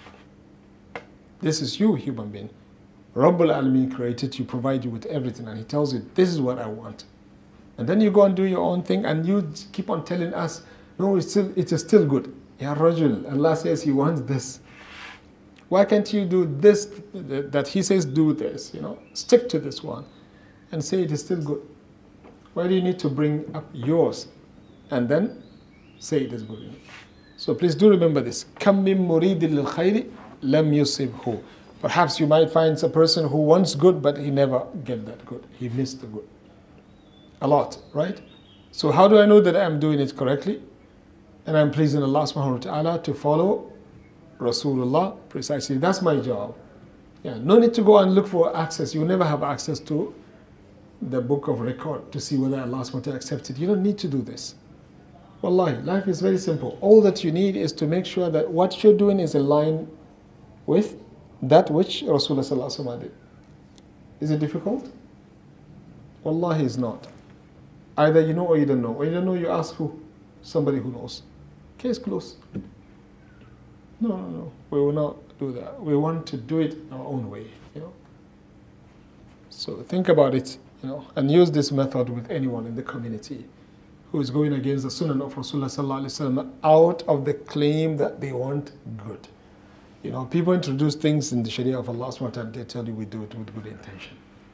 This is you, human being. Rabbul Alameen created you, provide you with everything, and He tells you, this is what I want. And then you go and do your own thing, and you keep on telling us, no, it's still, it is still good. Ya Rajul, Allah says He wants this. Why can't you do this, that He says do this, you know? Stick to this one and say it is still good. Why do you need to bring up yours and then say it is good? So please do remember this. Kam min muridin lil khayri lam yusibhu. Perhaps you might find a person who wants good, but he never get that good. He missed the good. A lot, right? So how do I know that I'm doing it correctly? And I'm pleasing Allah subhanahu wa ta'ala to follow Rasulullah precisely. That's my job. Yeah, no need to go and look for access. You will never have access to the book of record to see whether Allah subhanahu wa ta'ala accepted. You don't need to do this. Wallahi, life is very simple. All that you need is to make sure that what you're doing is in line with that which Rasulullah sallallahu alaihi wasallam did. Is it difficult? Wallahi, it's not. Either you know or you don't know. Or you don't know, you ask who? Somebody who knows. Case closed. No, no, no. We will not do that. We want to do it our own way, you know. So think about it, you know, and use this method with anyone in the community who is going against the sunnah of Rasulullah sallallahu alaihi wasallam out of the claim that they want good. You know, people introduce things in the Sharia of Allah subhanahu wa ta'ala, they tell you we do it with good intention.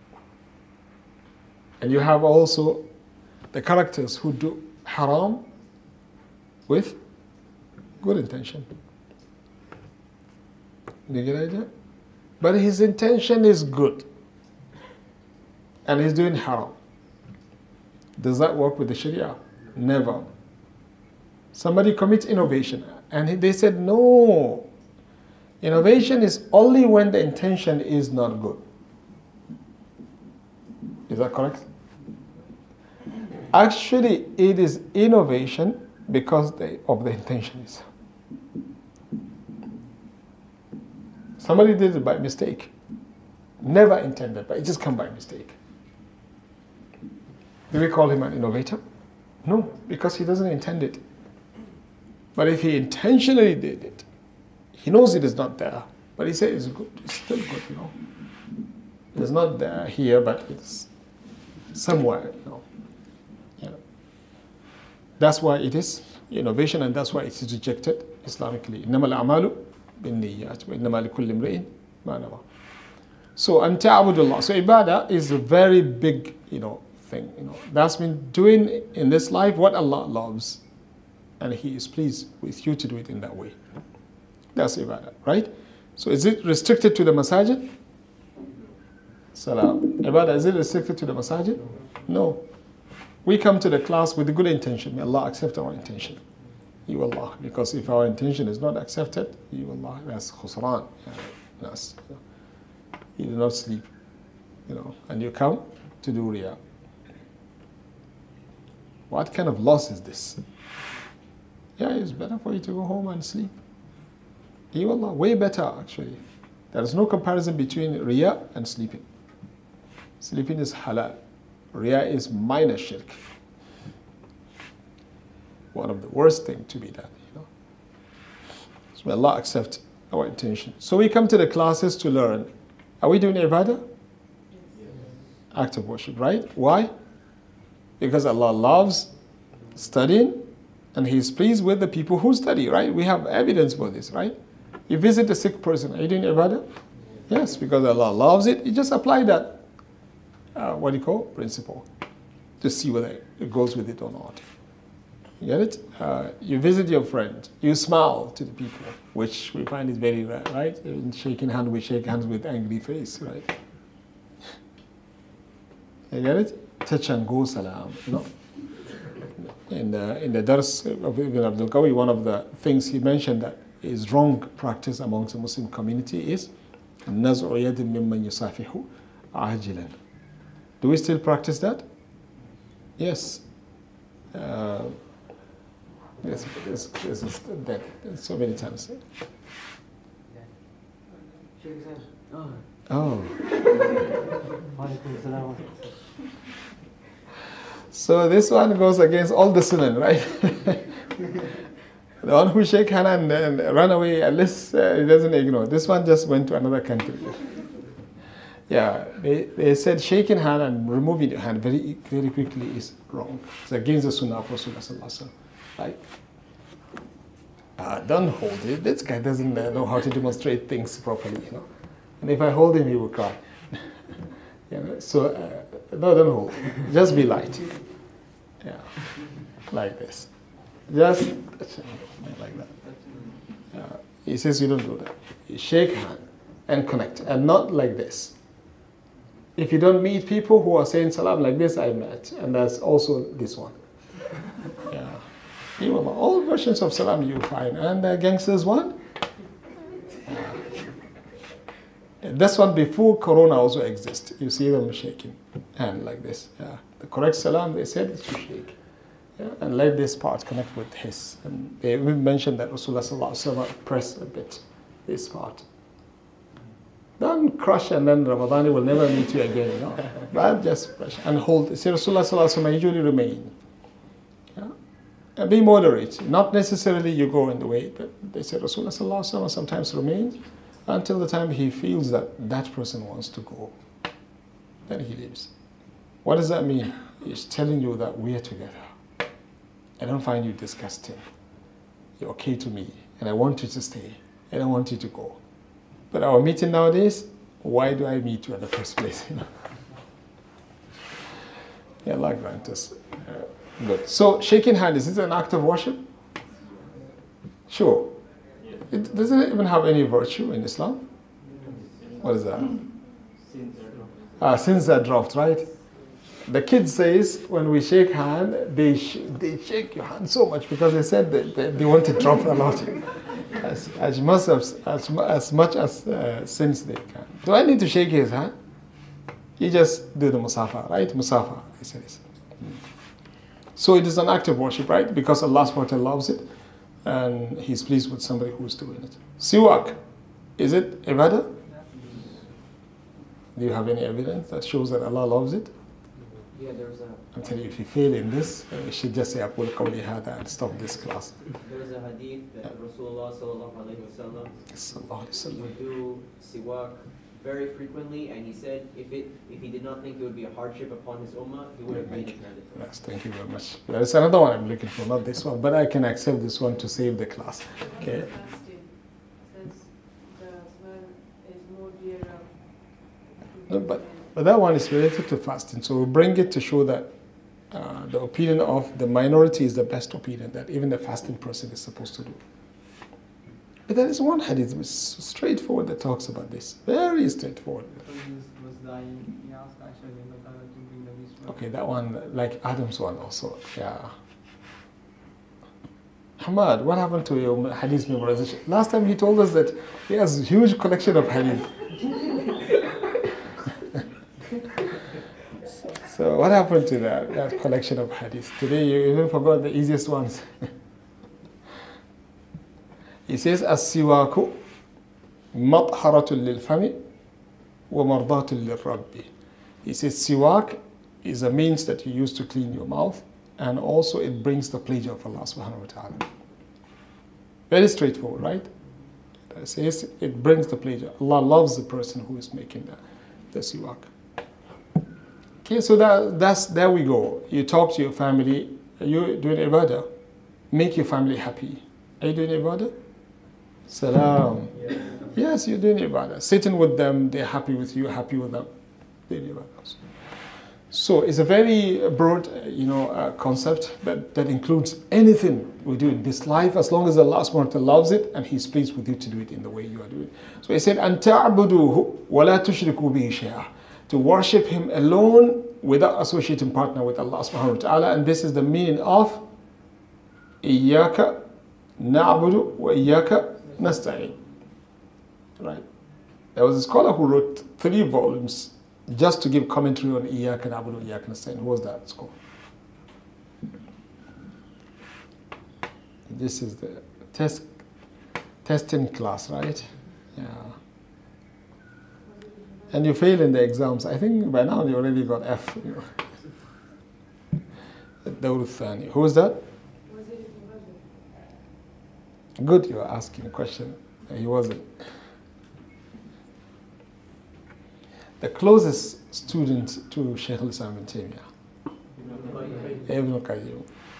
And you have also the characters who do haram with good intention. Do you get the idea? But his intention is good. And he's doing haram. Does that work with the Sharia? Never. Somebody commits innovation and they said, no, innovation is only when the intention is not good. Is that correct? Actually, it is innovation because they, of the intention is. Somebody did it by mistake. Never intended, but it just came by mistake. Do we call him an innovator? No, because he doesn't intend it. But if he intentionally did it, he knows it is not there, but he said it's good, it's still good, you know. It is not there here, but it's somewhere, you know. You know. That's why it is innovation, and that's why it is rejected Islamically. إِنَّمَا الْأَعْمَالُ بِالنِّيَّاتِ وَإِنَّمَا لِكُلِّ امْرِئٍ مَا نَوَى. So, أَن تَعْبُدُ اللَّهِ. So, ibadah is a very big, you know, thing. You know, that's been doing in this life what Allah loves, and He is pleased with you to do it in that way. That's ibadah, right? So, is it restricted to the masajid? Salam. Ibadah, is it restricted to the masajid? No. We come to the class with a good intention. May Allah accept our intention. You Allah. Because if our intention is not accepted, you Allah, that's khusran. That's, you do not sleep. You know, and you come to do riyah. What kind of loss is this? Yeah, it's better for you to go home and sleep. You Allah, way better actually. There is no comparison between riyah and sleeping. Sleeping is halal. Riyah is minor shirk. One of the worst things to be done, you know. So may Allah accept our intention. So we come to the classes to learn. Are we doing ibadah? Yes. Act of worship, right? Why? Because Allah loves studying and He is pleased with the people who study, right? We have evidence for this, right? You visit a sick person, are you doing ibadah? Yes, because Allah loves it. You just apply that, uh, what do you call, principle, to see whether it goes with it or not. You get it? Uh, you visit your friend, you smile to the people, which we find is very rare, right? In shaking hands, we shake hands with angry face, right? You get it? Touch and go salam, you know? In the, in the Dars of Ibn Abdul Qawi, one of the things he mentioned that is wrong practice amongst the Muslim community is نَزْعُ يَدٍ مِمَّنْ يُصَافِحُ عَاجِلًا. Do we still practice that? Yes. Uh, this, this, this is that so many times. Oh. So this one goes against all the sunnah, right? The one who shake hand and, and run away, at least uh, he doesn't ignore. This one just went to another country. Yeah, they, they said shaking hand and removing your hand very very quickly is wrong. It's against the sunnah of Rasulullah sallallahu alaihi wasallam. Right? Uh, don't hold it. This guy doesn't uh, know how to demonstrate things properly, you know. And if I hold him, he will cry. You know? So uh, no, don't hold. Just be light. Yeah, like this. Just like that. Uh, he says you don't do that. You shake hand and connect, and not like this. If you don't meet people who are saying salam like this, I met, and that's also this one. Yeah, you will, all versions of salam you find, and the gangsters one. Yeah. This one before Corona also exists. You see them shaking hand like this. Yeah, the correct salam they said is to shake. Yeah, and let this part connect with his. And they mentioned that Rasulullah sallallahu alaihi wasallam pressed a bit this part. Don't crush and then Ramadan will never meet you again, you know. But just press and hold. See, Rasulullah sallallahu alaihi wasallam usually remain. Yeah? And be moderate. Not necessarily you go in the way, but they said Rasulullah sallallahu alaihi wasallam sometimes remains until the time he feels that that person wants to go. Then he leaves. What does that mean? He's telling you that we are together. I don't find you disgusting. You're okay to me, and I want you to stay. I don't want you to go. But our meeting nowadays, why do I meet you in the first place? You know? Yeah, Allah grant us. Uh, good. So, shaking hand, is it an act of worship? Sure. It doesn't even have any virtue in Islam. What is that? Ah, sins are dropped, right? The kid says when we shake hand, they sh- they shake your hand so much because they said that they, they want to drop a lot, as as much as as, as much as uh, sins they can. Do I need to shake his hand? You just do the musafa, right? Musafa, he says. So it is an act of worship, right? Because Allah subhanahu wa ta'ala loves it, and He's pleased with somebody who is doing it. Siwak, is it ibadah? Do you have any evidence that shows that Allah loves it? Yeah, there was a I'm telling you, if you fail in this, you should just say, Aqul qawli hadha and stop this class. there was a hadith that Rasulullah sallallahu alaihi wasallam Sallallahu Alaihi Wasallam. would do siwak very frequently, and he said if it if he did not think it would be a hardship upon his ummah, he would have made it mandatory. Yes, thank you very much. There is another one I'm looking for, not this one, but I can accept this one to save the class. Okay. Fasting says the smell is more dearer to No, but, but that one is related to fasting, so we bring it to show that uh, the opinion of the minority is the best opinion, that even the fasting person is supposed to do. But there is one hadith which is straightforward that talks about this. Very straightforward. Okay, that one, like Adam's one also. Yeah. Hamad, what happened to your hadith memorization? Last time he told us that he has a huge collection of hadith. So what happened to that, that collection of hadith? Today you even forgot the easiest ones. He says, "As-siwaku matharatun lil-fami wa mardatun lil-rabbi." He says, siwak is a means that you use to clean your mouth, and also it brings the pleasure of Allah subhanahu wa ta'ala. Very straightforward, right? It says it brings the pleasure. Allah loves the person who is making the, the siwak. Okay, so that, that's, there we go. You talk to your family. Are you doing ibadah? Make your family happy. Are you doing ibadah? Salam. Yes, you're doing ibadah. Sitting with them, they're happy with you, happy with them. Doing ibadah. So it's a very broad, you know, uh, concept that, that includes anything we do in this life, as long as Allah subhanahu wa ta'ala loves it and He's pleased with you to do it in the way you are doing it. So He said, "An ta'buduhu wa la tushriku bihi shay'a." To worship Him alone without associating partner with Allah subhanahu wa ta'ala, and this is the meaning of Iyaka na'budu wa iyaka nasta'in. Right? There was a scholar who wrote three volumes just to give commentary on Iyaka na'budu wa iyaka nasta'in. Who was that scholar? This is the test testing class, right? Yeah. And you fail in the exams. I think by now you already got F. You know. Dawr Thani. Who was that? Was it Ibn Good, you are asking a question. He wasn't. The closest student to Shaykh al-Islam ibn Taymiyyah, Ibn Qayyim.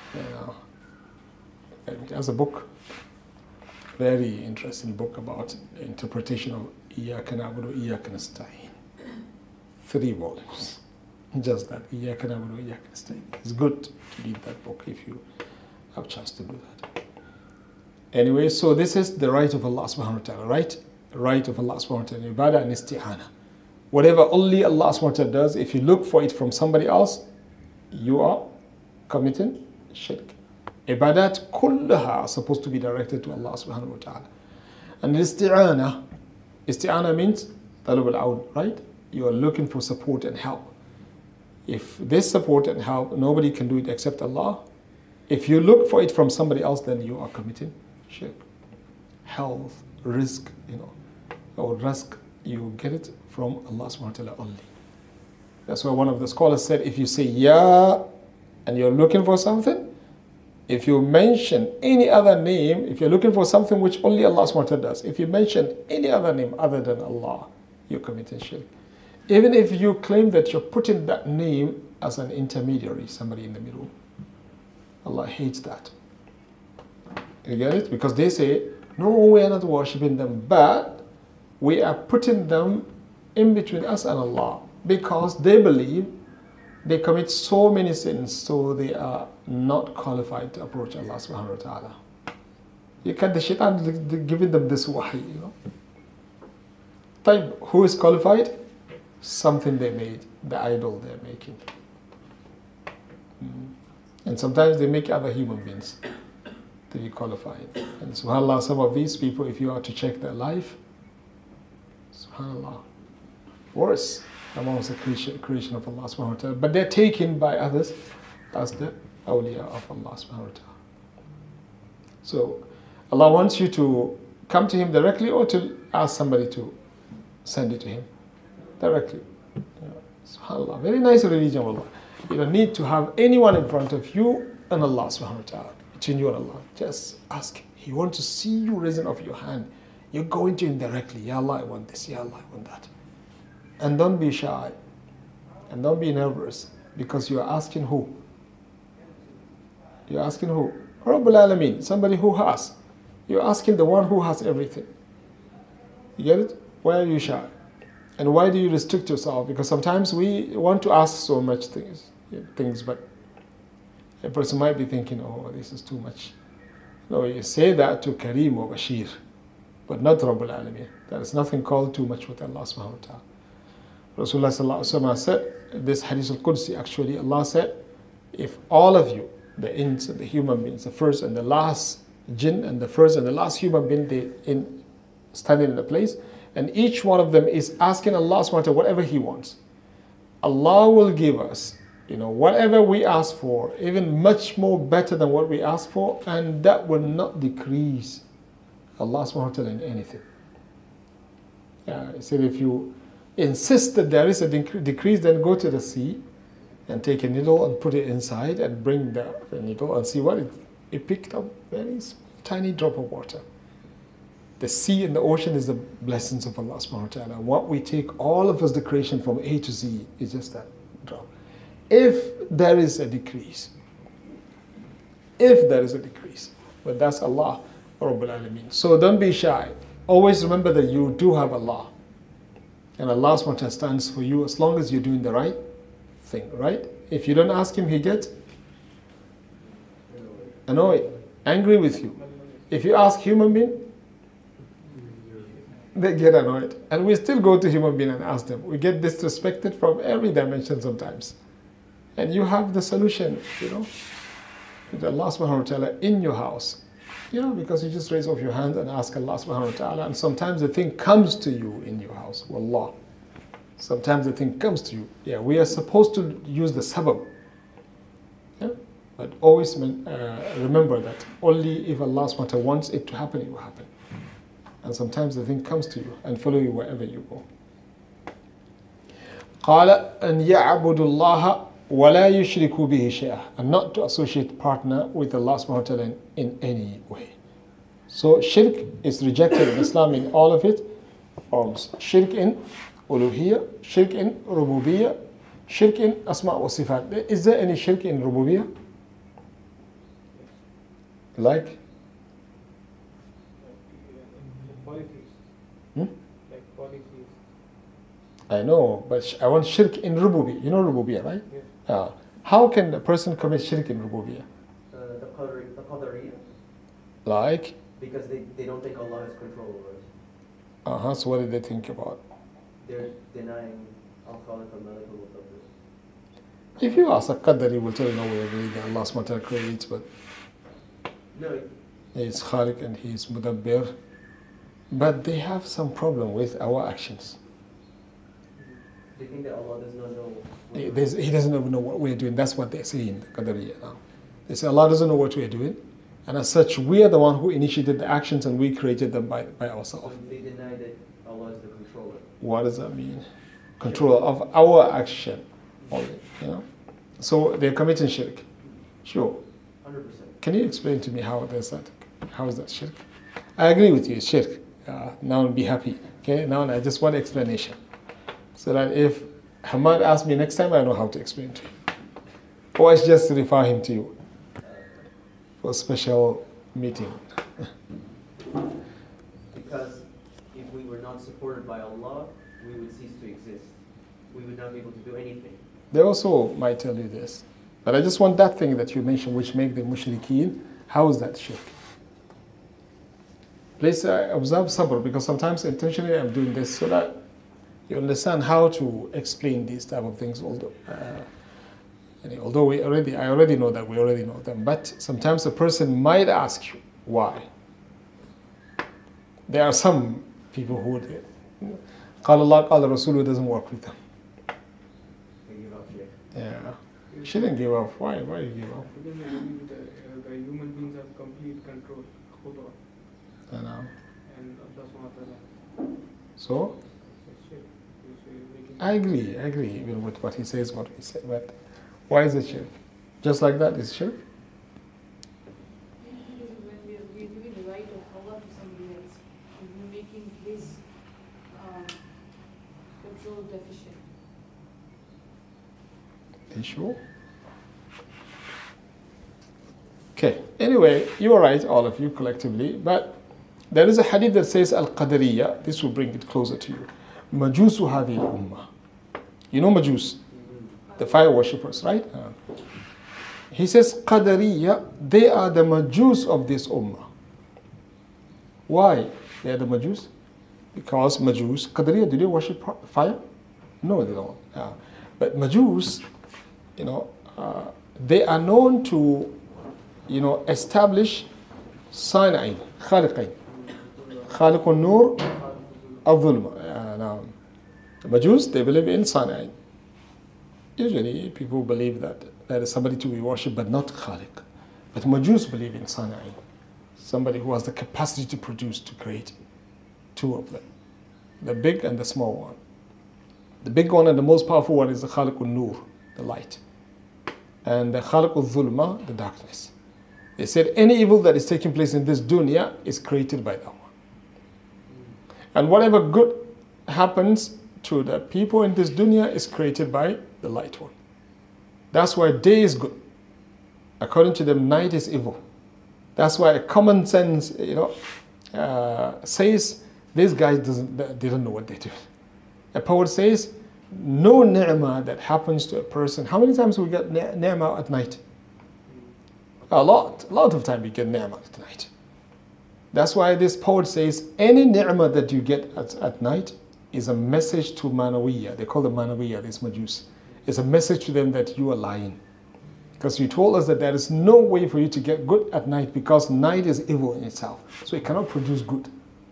Yeah. He has a book, very interesting book about interpretation of Iyaka na'budu wa iyaka nasta'in. Three volumes. Just that. Iyaka na'budu wa iyaka nasta'in. It's good to read that book if you have a chance to do that. Anyway, so this is the right of Allah subhanahu wa ta'ala, right? Right of Allah subhanahu wa ta'ala, ibadah and isti'ana. Whatever only Allah subhanahu wa ta'ala does, if you look for it from somebody else, you are committing shirk. Ibadat kullaha are supposed to be directed to Allah subhanahu wa ta'ala. And isti'ana, isti'ana means talab al-aun, right? You are looking for support and help. If this support and help, nobody can do it except Allah. If you look for it from somebody else, then you are committing shirk. Health, risk, you know, or risk, you get it from Allah subhanahu wa ta'ala only. That's why one of the scholars said, if you say Ya and you're looking for something, if you mention any other name, if you're looking for something which only Allah subhanahu wa ta'ala does, if you mention any other name other than Allah, you're committing shirk. Even if you claim that you're putting that name as an intermediary, somebody in the middle. Allah hates that. You get it? Because they say, no, we are not worshipping them, but we are putting them in between us and Allah because they believe they commit so many sins, so they are not qualified to approach Allah subhanahu wa ta'ala. You can, the shaitan giving them this wahi, you know. Type, who is qualified? Something they made, the idol they're making. Mm. And sometimes they make other human beings to be qualified. And subhanAllah, some of these people, if you are to check their life, subhanAllah, worse amongst the creation, creation of Allah subhanahu wa ta'ala. But they're taken by others as the awliya of Allah subhanahu wa ta'ala. So Allah wants you to come to Him directly or to ask somebody to send it to Him directly. Yeah. SubhanAllah, very nice religion, Allah. You don't need to have anyone in front of you and Allah subhanahu wa ta'ala, between you and Allah. Just ask. He wants to see you raising up your hand. You're going to Him directly. Ya Allah, I want this. Ya Allah, I want that. And don't be shy. And don't be nervous because you are asking who? You're asking who? Rabbul Alameen, somebody who has. You're asking the one who has everything. You get it? Why are you shy? And why do you restrict yourself? Because sometimes we want to ask so much things, things, but a person might be thinking, oh, this is too much. No, you say that to Kareem or Bashir, but not Rabbul Alameen. There is nothing called too much with Allah subhanahu wa ta'ala. Rasulullah sallallahu alaihi wasallam said, this hadith al-Qudsi, actually, Allah said, if all of you, the ins and the human beings, the first and the last jinn and the first and the last human being, they in standing in a place, and each one of them is asking Allah subhanahu wa ta'ala whatever He wants, Allah will give us, you know, whatever we ask for, even much more better than what we ask for, and that will not decrease Allah subhanahu wa ta'ala in anything. Yeah, He said, if you insist that there is a decrease, then go to the sea and take a needle and put it inside and bring the, the needle and see what it, it picked up, very tiny drop of water. The sea and the ocean is the blessings of Allah subhanahu wa ta'ala. What we take, all of us, the creation from A to Z, is just that drop. If there is a decrease, if there is a decrease, but that's Allah Rabbul Alameen. So don't be shy. Always remember that you do have Allah. And Allah subhanahu wa ta'ala stands for you as long as you're doing the right thing, right? If you don't ask Him, He gets annoyed, angry with you. If you ask human being, they get annoyed. And we still go to human being and ask them. We get disrespected from every dimension sometimes. And you have the solution, you know, with Allah subhanahu wa ta'ala in your house. You know, because you just raise off your hand and ask Allah subhanahu wa ta'ala, and sometimes the thing comes to you in your house. Wallah. Sometimes the thing comes to you. Yeah, we are supposed to use the sabab. Yeah? But always uh, remember that only if Allah subhanahu wa ta'ala wants it to happen, it will happen. And sometimes the thing comes to you and follow you wherever you go. قال أن يعبد الله ولا يشركوا به شيئا, and not to associate partner with Allah subhanahu wa ta'ala in, in any way. So shirk is rejected in Islam in all of its forms. Shirk in uluhiyya, shirk in rububiyya, shirk in asma wa sifat. Is there any shirk in rububiyya? Like? Hmm? Like polytheists. I know, but I want shirk in rububiyya. You know rububiyya, right? Yeah. Uh, how can a person commit shirk in rububiyya? Uh, the Qadari, the Qadariyya, Like? because they, they don't think Allah has control over us. Uh-huh, so what did they think about? They're denying Al-Khaliq al-Malik al-Muqaddas. If you ask a Qadari, he will tell you, no, we agree that Allah subhanahu wa ta'ala creates, but No, He is Khaliq and He is Mudabbir. But they have some problem with our actions. they think that Allah does not know. what He, we're there's- he doesn't even know what we're doing. That's what they're saying, the Qadariyya now. They say Allah doesn't know what we're doing, and as such, we are the one who initiated the actions and we created them by, by So ourselves. they deny that Allah is the controller. What does that mean? Control of our action only, you know? So they're committing shirk. Sure. one hundred percent. Can you explain to me how there's that? How is that shirk? I agree with you, it's shirk. Uh, now be happy. Okay, now I just want explanation. So that if Hamad asks me next time, I know how to explain to him. Or I just refer him to you. Uh, for a special meeting. Because if we were not supported by Allah, we would cease to exist. We would not be able to do anything. They also might tell you this. But I just want that thing that you mentioned, which make the mushrikeen, how is that shirk? Please uh, observe sabr, because sometimes intentionally I'm doing this so that you understand how to explain these type of things. Although, uh, although we already, I already know that we already know them, but sometimes a person might ask you why. There are some people who would, قال الله قال الرسول doesn't work with them. They give up, yeah. Yeah, you shouldn't give up. Why? Why you give up? Because I believe that uh, the human beings have complete control. Khuda. I know. And Allah subhanahu wa ta'ala. So That's shirk. You say making- I agree. I agree even with what he says, what we say. But why is it shirk? Just like that is shirk. Because when we are, we are giving the right of Allah to somebody else, and we're making his um, control deficient. Are you sure? Okay. Anyway, you are right, all of you collectively. But there is a hadith that says Al-Qadariyya. This will bring it closer to you. Majusu hadhihi al-ummah. You know Majus, the fire worshippers, right? Uh, he says Qadariyya, they are the Majus of this ummah. Why they are the Majus? Because Majus, Qadariyya, do they worship fire? No, they don't. Uh, but Majus, you know, uh, they are known to, you know, establish Sana'i, Khaliqain. Khaliq al-Nur, al-Dhulma. Now, the Majus, they believe in Sana'i. Usually, people believe that there is somebody to be worshipped, but not Khaliq. But Majus believe in Sana'i, somebody who has the capacity to produce, to create. Two of them, the big and the small one. The big one and the most powerful one is the Khaliq al-Nur, the light. And the Khaliq al-Dhulma, the darkness. They said any evil that is taking place in this dunya is created by that one. And whatever good happens to the people in this dunya is created by the light one. That's why day is good. According to them, night is evil. That's why common sense, you know, uh, says these guys doesn't, they don't know what they do. A poet says, no ni'mah that happens to a person. How many times we get ni'mah at night? A lot. A lot of time we get ni'mah at night. That's why this poet says, any ni'mah that you get at, at night is a message to Manawiyya. They call them Manawiyya, this Majus. It's a message to them that you are lying. Because you told us that there is no way for you to get good at night because night is evil in itself. So it cannot produce good.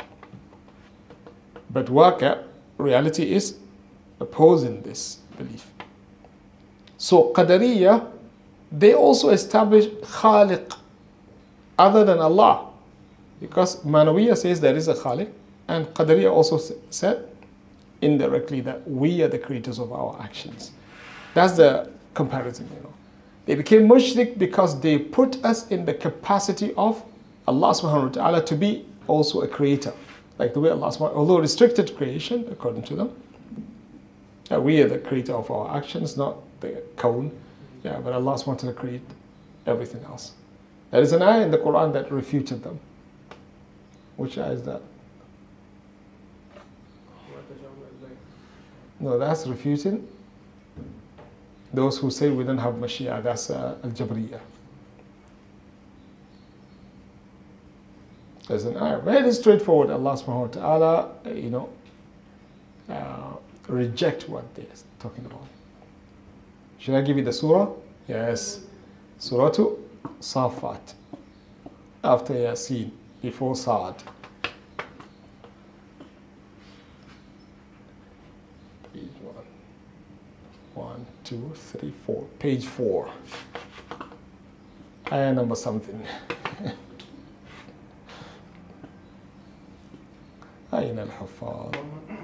But waqi', reality is opposing this belief. So Qadariyya, they also establish Khaliq other than Allah. Because Manawiyya says there is a Khaliq, and Qadariyya also said indirectly that we are the creators of our actions. That's the comparison, you know. They became mushrik because they put us in the capacity of Allah subhanahu wa ta'ala to be also a creator. Like the way Allah subhanahu, although restricted creation, according to them, uh, we are the creator of our actions, not the kawn. Yeah, but Allah subhanahu wa ta'ala create everything else. There is an ayah in the Quran that refuted them. Which ayah is that? No, that's refuting those who say we don't have Mashiach. That's uh, Al-Jabriyyah. There's an ayah, very straightforward. Allah subhanahu wa ta'ala, uh, you know, uh, reject what they're talking about. Should I give you the surah? Yes. Surah to Safat. After Yasin, before Sa'ad. Page one. One, two, three, four. Page four. Ayah number something. أين الحفاظ?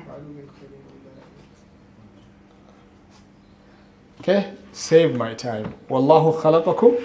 Okay, save my time. Wallahu khalaqakum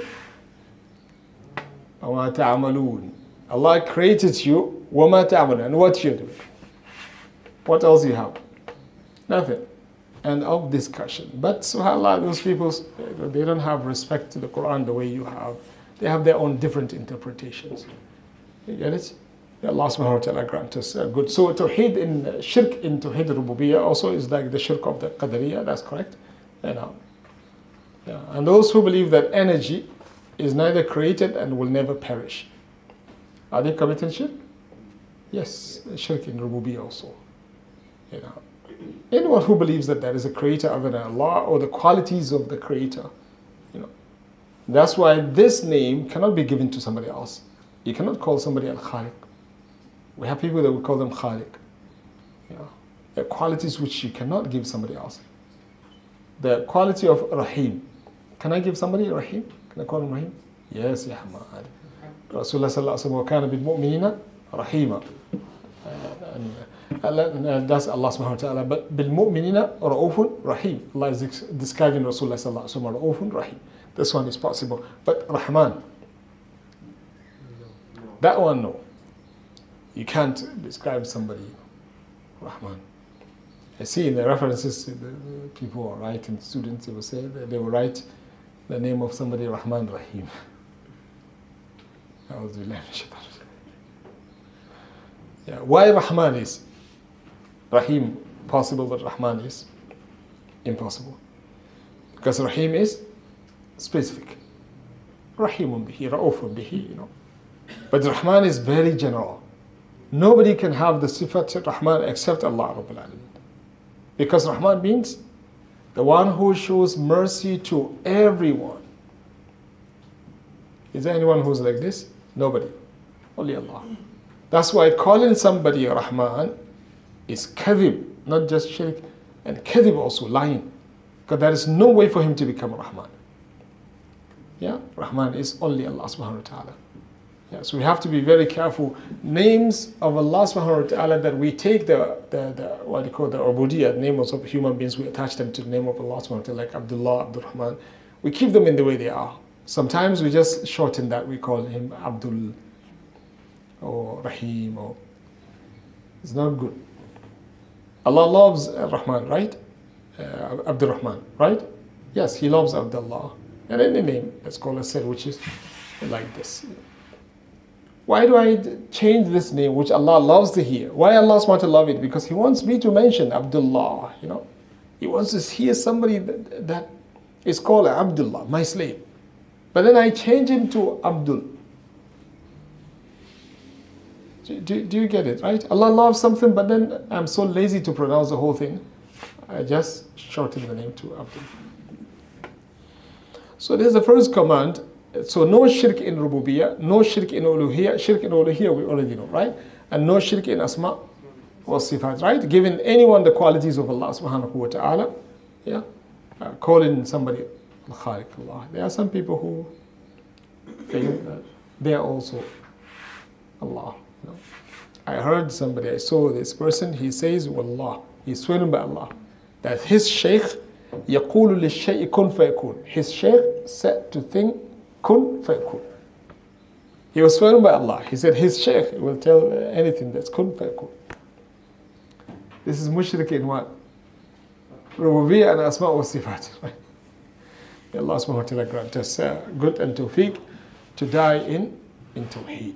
wa ma ta'amalun. Allah created you, wa ma ta'amalun, and what you do. What else you have? Nothing. End of discussion. But subhanAllah, those people, they don't have respect to the Quran the way you have. They have their own different interpretations. You get it? Allah subhanahu wa ta'ala grant us uh, good. So Tawheed in uh, Shirk in Tawheed al-Rububiyyah also is like the Shirk of the Qadariyah, that's correct. You know. Yeah. And those who believe that energy is neither created and will never perish, are they committing Shirk? Yes, Shirk in Rububiyyah also. You know. Anyone who believes that there is a creator other than Allah or the qualities of the creator, you know. That's why this name cannot be given to somebody else. You cannot call somebody Al-Khaliq. We have people that we call them Khaliq. You know, the qualities which you cannot give somebody else. The quality of Rahim. Can I give somebody Rahim? Can I call him Rahim? Yes, Ya Hamad. Rasulullah sallallahu alaihi wasallam, وَكَانَ بِالْمُؤْمِنِينَ رَحِيمًا. And that's Allah subhanahu wa ta'ala. But بِالْمُؤْمِنِينَ رَؤُوفٌ Rahim. Allah is describing Rasulullah sallallahu alaihi wasallam, رَؤُوفٌ Rahim. This one is possible. But Rahman, that one, no. You can't describe somebody, Rahman. I see in the references, the people are writing, students, they will say that they will write the name of somebody, Rahman Rahim. Yeah, why Rahman is? Rahim possible, but Rahman is impossible. Because Rahim is specific. Rahimun bihi, Ra'ufun bihi, you know. But Rahman is very general. Nobody can have the sifat Rahman except Allah Rabbul Alameen. Because Rahman means the one who shows mercy to everyone. Is there anyone who's like this? Nobody. Only Allah. That's why calling somebody Rahman is kadhib, not just shirk, and kadhib also, lying. Because there is no way for him to become Rahman. Yeah? Rahman is only Allah subhanahu wa ta'ala. Yeah, so we have to be very careful. Names of Allah subhanahu wa ta'ala that we take the, the, the what do you call the ubudiyah, names of human beings, we attach them to the name of Allah subhanahu wa ta'ala, like Abdullah, Abdul Rahman. We keep them in the way they are. Sometimes we just shorten that, we call him Abdul or Rahim, or it's not good. Allah loves Rahman, right? Uh, Abdul Rahman, right? Yes, he loves Abdullah. And any name, the scholar said, which is like this. Why do I change this name, which Allah loves to hear? Why Allah wants to love it? Because He wants me to mention Abdullah, you know. He wants to hear somebody that, that is called Abdullah, my slave. But then I change him to Abdul. Do, do, do you get it, right? Allah loves something, but then I'm so lazy to pronounce the whole thing. I just shorten the name to Abdul. So this is the first command. So no shirk in rububiyyah, no shirk in uluhiyyah. Shirk in uluhiyyah we already know, right? And no shirk in asma wa sifat, right? Giving anyone the qualities of Allah subhanahu wa ta'ala, yeah? Uh, calling somebody al-Khaliq Allah. There are some people who think that they are also Allah. You know? I heard somebody, I saw this person, he says, Wallah, he's swearing by Allah, that his shaykh, يقول للشيء كن فيكون. His shaykh said to think, kun fayakun. He was swearing by Allah. He said his shaykh will tell anything that's kun fayakun. This is mushrik in what? Rububiyyah and asma wa sifat. May Allah subhanahu wa ta'ala grant us uh, good and tawfiq to die in, in tawheed.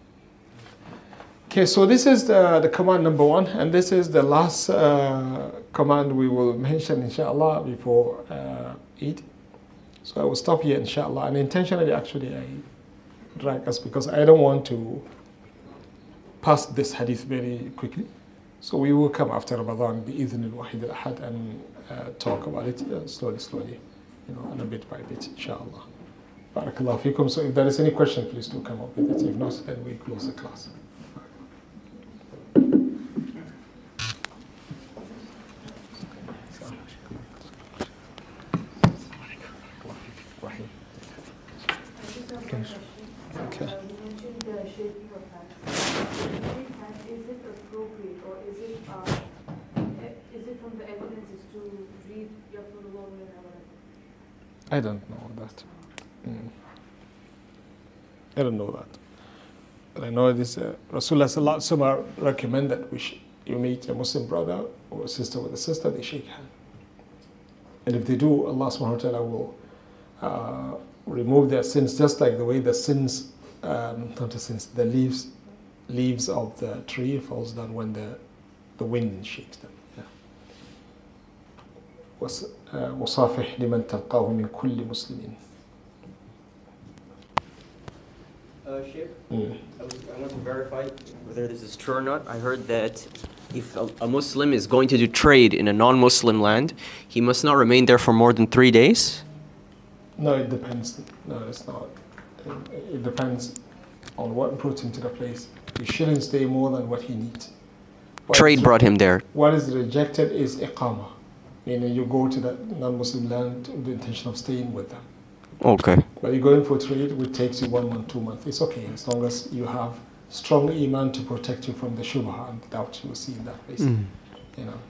Okay, so this is the, the command number one, and this is the last uh, command we will mention inshallah before uh, Eid. So I will stop here, inshallah. And intentionally, actually, I drag us because I don't want to pass this hadith very quickly. So we will come after Ramadan, bi-idhn al-wahid al-ahad, and uh, talk about it uh, slowly, slowly, you know, and a bit by bit, inshallah. Barakallahu feekum. So if there is any question, please do come up with it. If not, then we close the class. Okay. Uh, you mentioned the shaking of hands. Shaking hands, is it appropriate, or is it uh, is it from the evidences to read Yaqulullah min awwal? I don't know that. Mm. I don't know that. But I know this. Uh, Rasulullah sallallahu alaihi wasallam recommend that we sh- you meet a Muslim brother or a sister with a sister, they shake hands. And if they do, Allah subhanahu wa ta'ala will uh, remove their sins, just like the way the sins, um, not the sins, the leaves, leaves of the tree falls down when the the wind shakes them. Yeah. وص- uh, وصافح لمن تلقاه من كل مسلم. Uh, Sheikh, Mm. I, was, I want to verify whether this is true or not. I heard that if a, a Muslim is going to do trade in a non-Muslim land, he must not remain there for more than three days. No, it depends. No, it's not. It, it depends on what brought him to the place. He shouldn't stay more than what he needs. What Trade is- brought him there. What is rejected is iqama, meaning you go to that non-Muslim land with the intention of staying with them. Okay. But you're going for trade, which takes you one month, two months. It's okay as long as you have strong iman to protect you from the shubha and doubt you will see in that place. Mm. You know.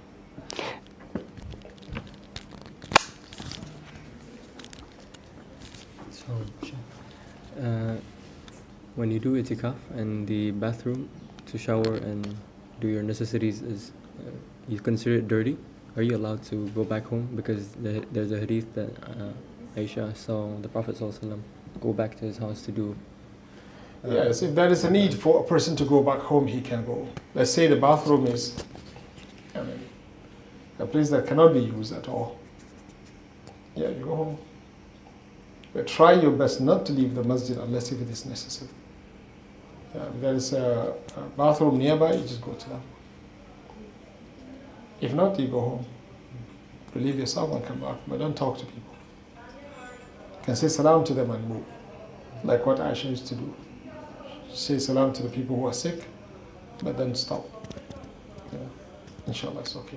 So, uh, when you do itikaf and the bathroom to shower and do your necessities is, uh, you consider it dirty, are you allowed to go back home? Because the, there's a hadith that uh, Aisha saw the Prophet ﷺ go back to his house to do. uh, Yes, if there is a need for a person to go back home, he can go. Let's say the bathroom is I mean, a place that cannot be used at all. Yeah, you go home. But try your best not to leave the masjid unless if it is necessary. Yeah, if there is a, a bathroom nearby, you just go to that. If not, you go home. Relieve yourself and come back, but don't talk to people. You can say salam to them and move, like what Aisha used to do. Say salam to the people who are sick, but then stop. Yeah. Inshallah, it's okay.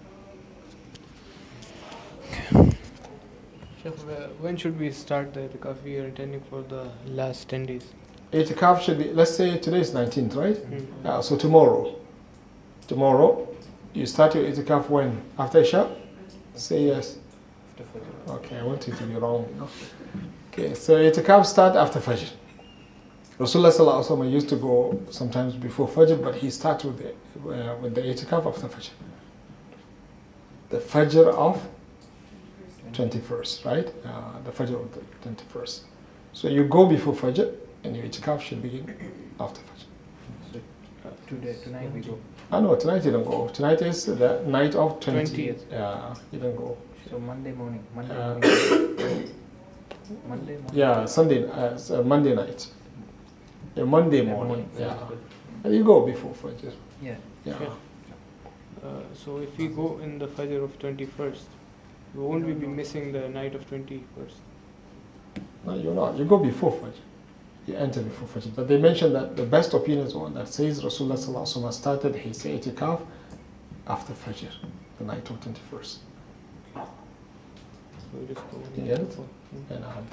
Sheikh, uh, when should we start the itikaf? We are intending for the last ten days. Itikaf should be, let's say today is nineteenth, right? Mm. Yeah, so tomorrow. Tomorrow, you start your itikaf when? After Isha? Say yes. Okay, I want you to be wrong. You know? Okay, so itikaf start after Fajr. Rasulullah Sallallahu Alaihi Wasallam used to go sometimes before Fajr, but he starts with the, uh, with the itikaf after Fajr. The Fajr of twenty-first, right? Uh, the Fajr of the twenty-first. So you go before Fajr, and your itikaf should begin after Fajr. Uh, today, tonight we go. Ah no, tonight you don't go. Tonight is the night of twentieth. twentieth. Yeah, you don't go. So Monday morning, Monday Uh, morning. Monday morning. Yeah, Sunday, uh, s- uh, Monday night. Yeah, Monday Yeah, morning. morning. Yeah, and you go before Fajr. Yeah. Yeah. Yeah. Uh, so if we go in the Fajr of twenty-first, won't we be missing the night of twenty-first? No, you're not. You go before Fajr. You enter before Fajr. But they mentioned that the best opinion is one that says Rasulullah Sallallahu Alaihi Wasallam started his itikaf after Fajr, the night of twenty-first. So we just go. You get it? before. Mm. And, um,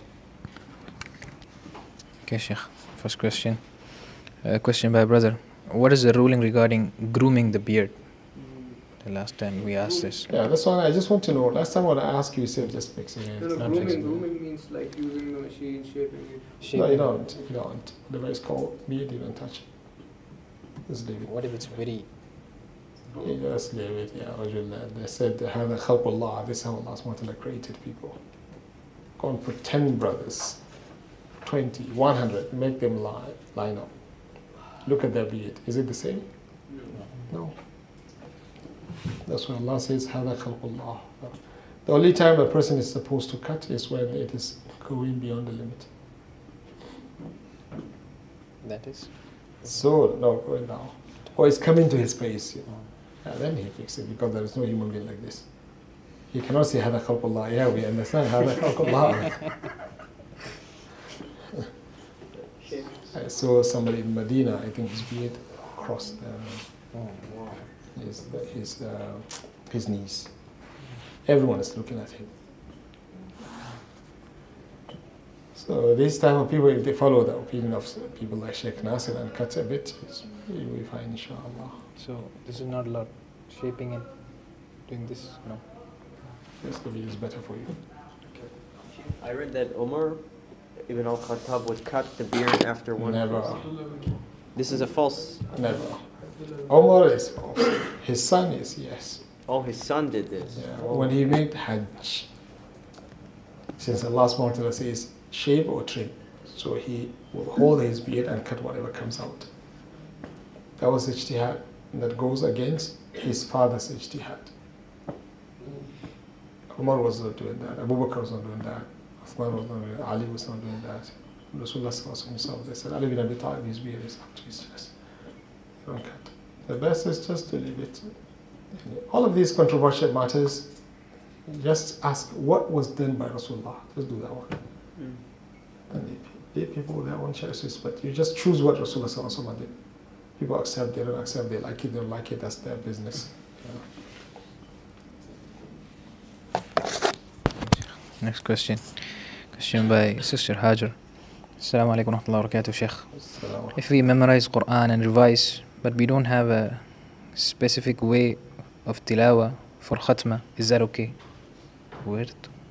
Okay, Sheikh. First question. Uh, question by brother. What is the ruling regarding grooming the beard? The last time we asked this. yeah, that's one I just want to know. Last time when I asked you, you said just fixing it. No, no, not grooming, fixing it. grooming means like using the machine, shaping it. No, you don't. You don't. Whatever it's called, beard, you don't touch it. Just leave it. What if it's very... You just leave it. Yeah, رجل, they said, هذا خلق الله. This is how Allah subhanahu wa ta'ala created people. Go and put ten brothers, twenty, one hundred, make them line, line up. Look at their beard. Is it the same? No. That's why Allah says, هذا خلق الله. The only time a person is supposed to cut is when it is going beyond the limit. That is? So, no, going now. Or it's coming to his face, you know. And then he fixes it because there is no human being like this. He cannot say, هذا خلق الله. Yeah, we understand, هذا خلق الله. I saw somebody in Medina, I think his beard crossed the, Oh, wow. his, his, uh, his knees. Everyone is looking at him. So these type of people, if they follow the opinion of people like Sheikh Nasir and cut a bit, you will be fine, inshallah. So this is not allowed. Shaping it, doing this, no. This will be is better for you. I read that Omar Ibn al-Khattab would cut the beard after one. Never, This is a false. never. Omar is false. His son is, yes. Oh, his son did this. Yeah. When he made Hajj, since Allah subhanahu wa ta'ala says, shave or trim. So he will hold his beard and cut whatever comes out. That was ijtihad, and that goes against his father's ijtihad. Umar was not doing that, Abu Bakr was not doing that, Uthman was not doing that, Ali was not doing that. Rasulullah sallallahu alaihi wasallam, they said, Ali bin Abi Talib, his beard is up to his chest. You don't cut. The best is just to leave it. All of these controversial matters, just ask what was done by Rasulullah. Just do that one. Mm. And leave, leave people with their own choices, but you just choose what Rasulullah sallallahu alaihi wasallam did. People accept, they don't accept, they like it, they don't like it, that's their business. Yeah. Next question. Question by Sister Hajar. Assalamu alaikum wa rahmatullahi wa barakatuh, Sheikh. If we memorize Quran and revise, but we don't have a specific way of tilawa for khatma, is that okay? Word?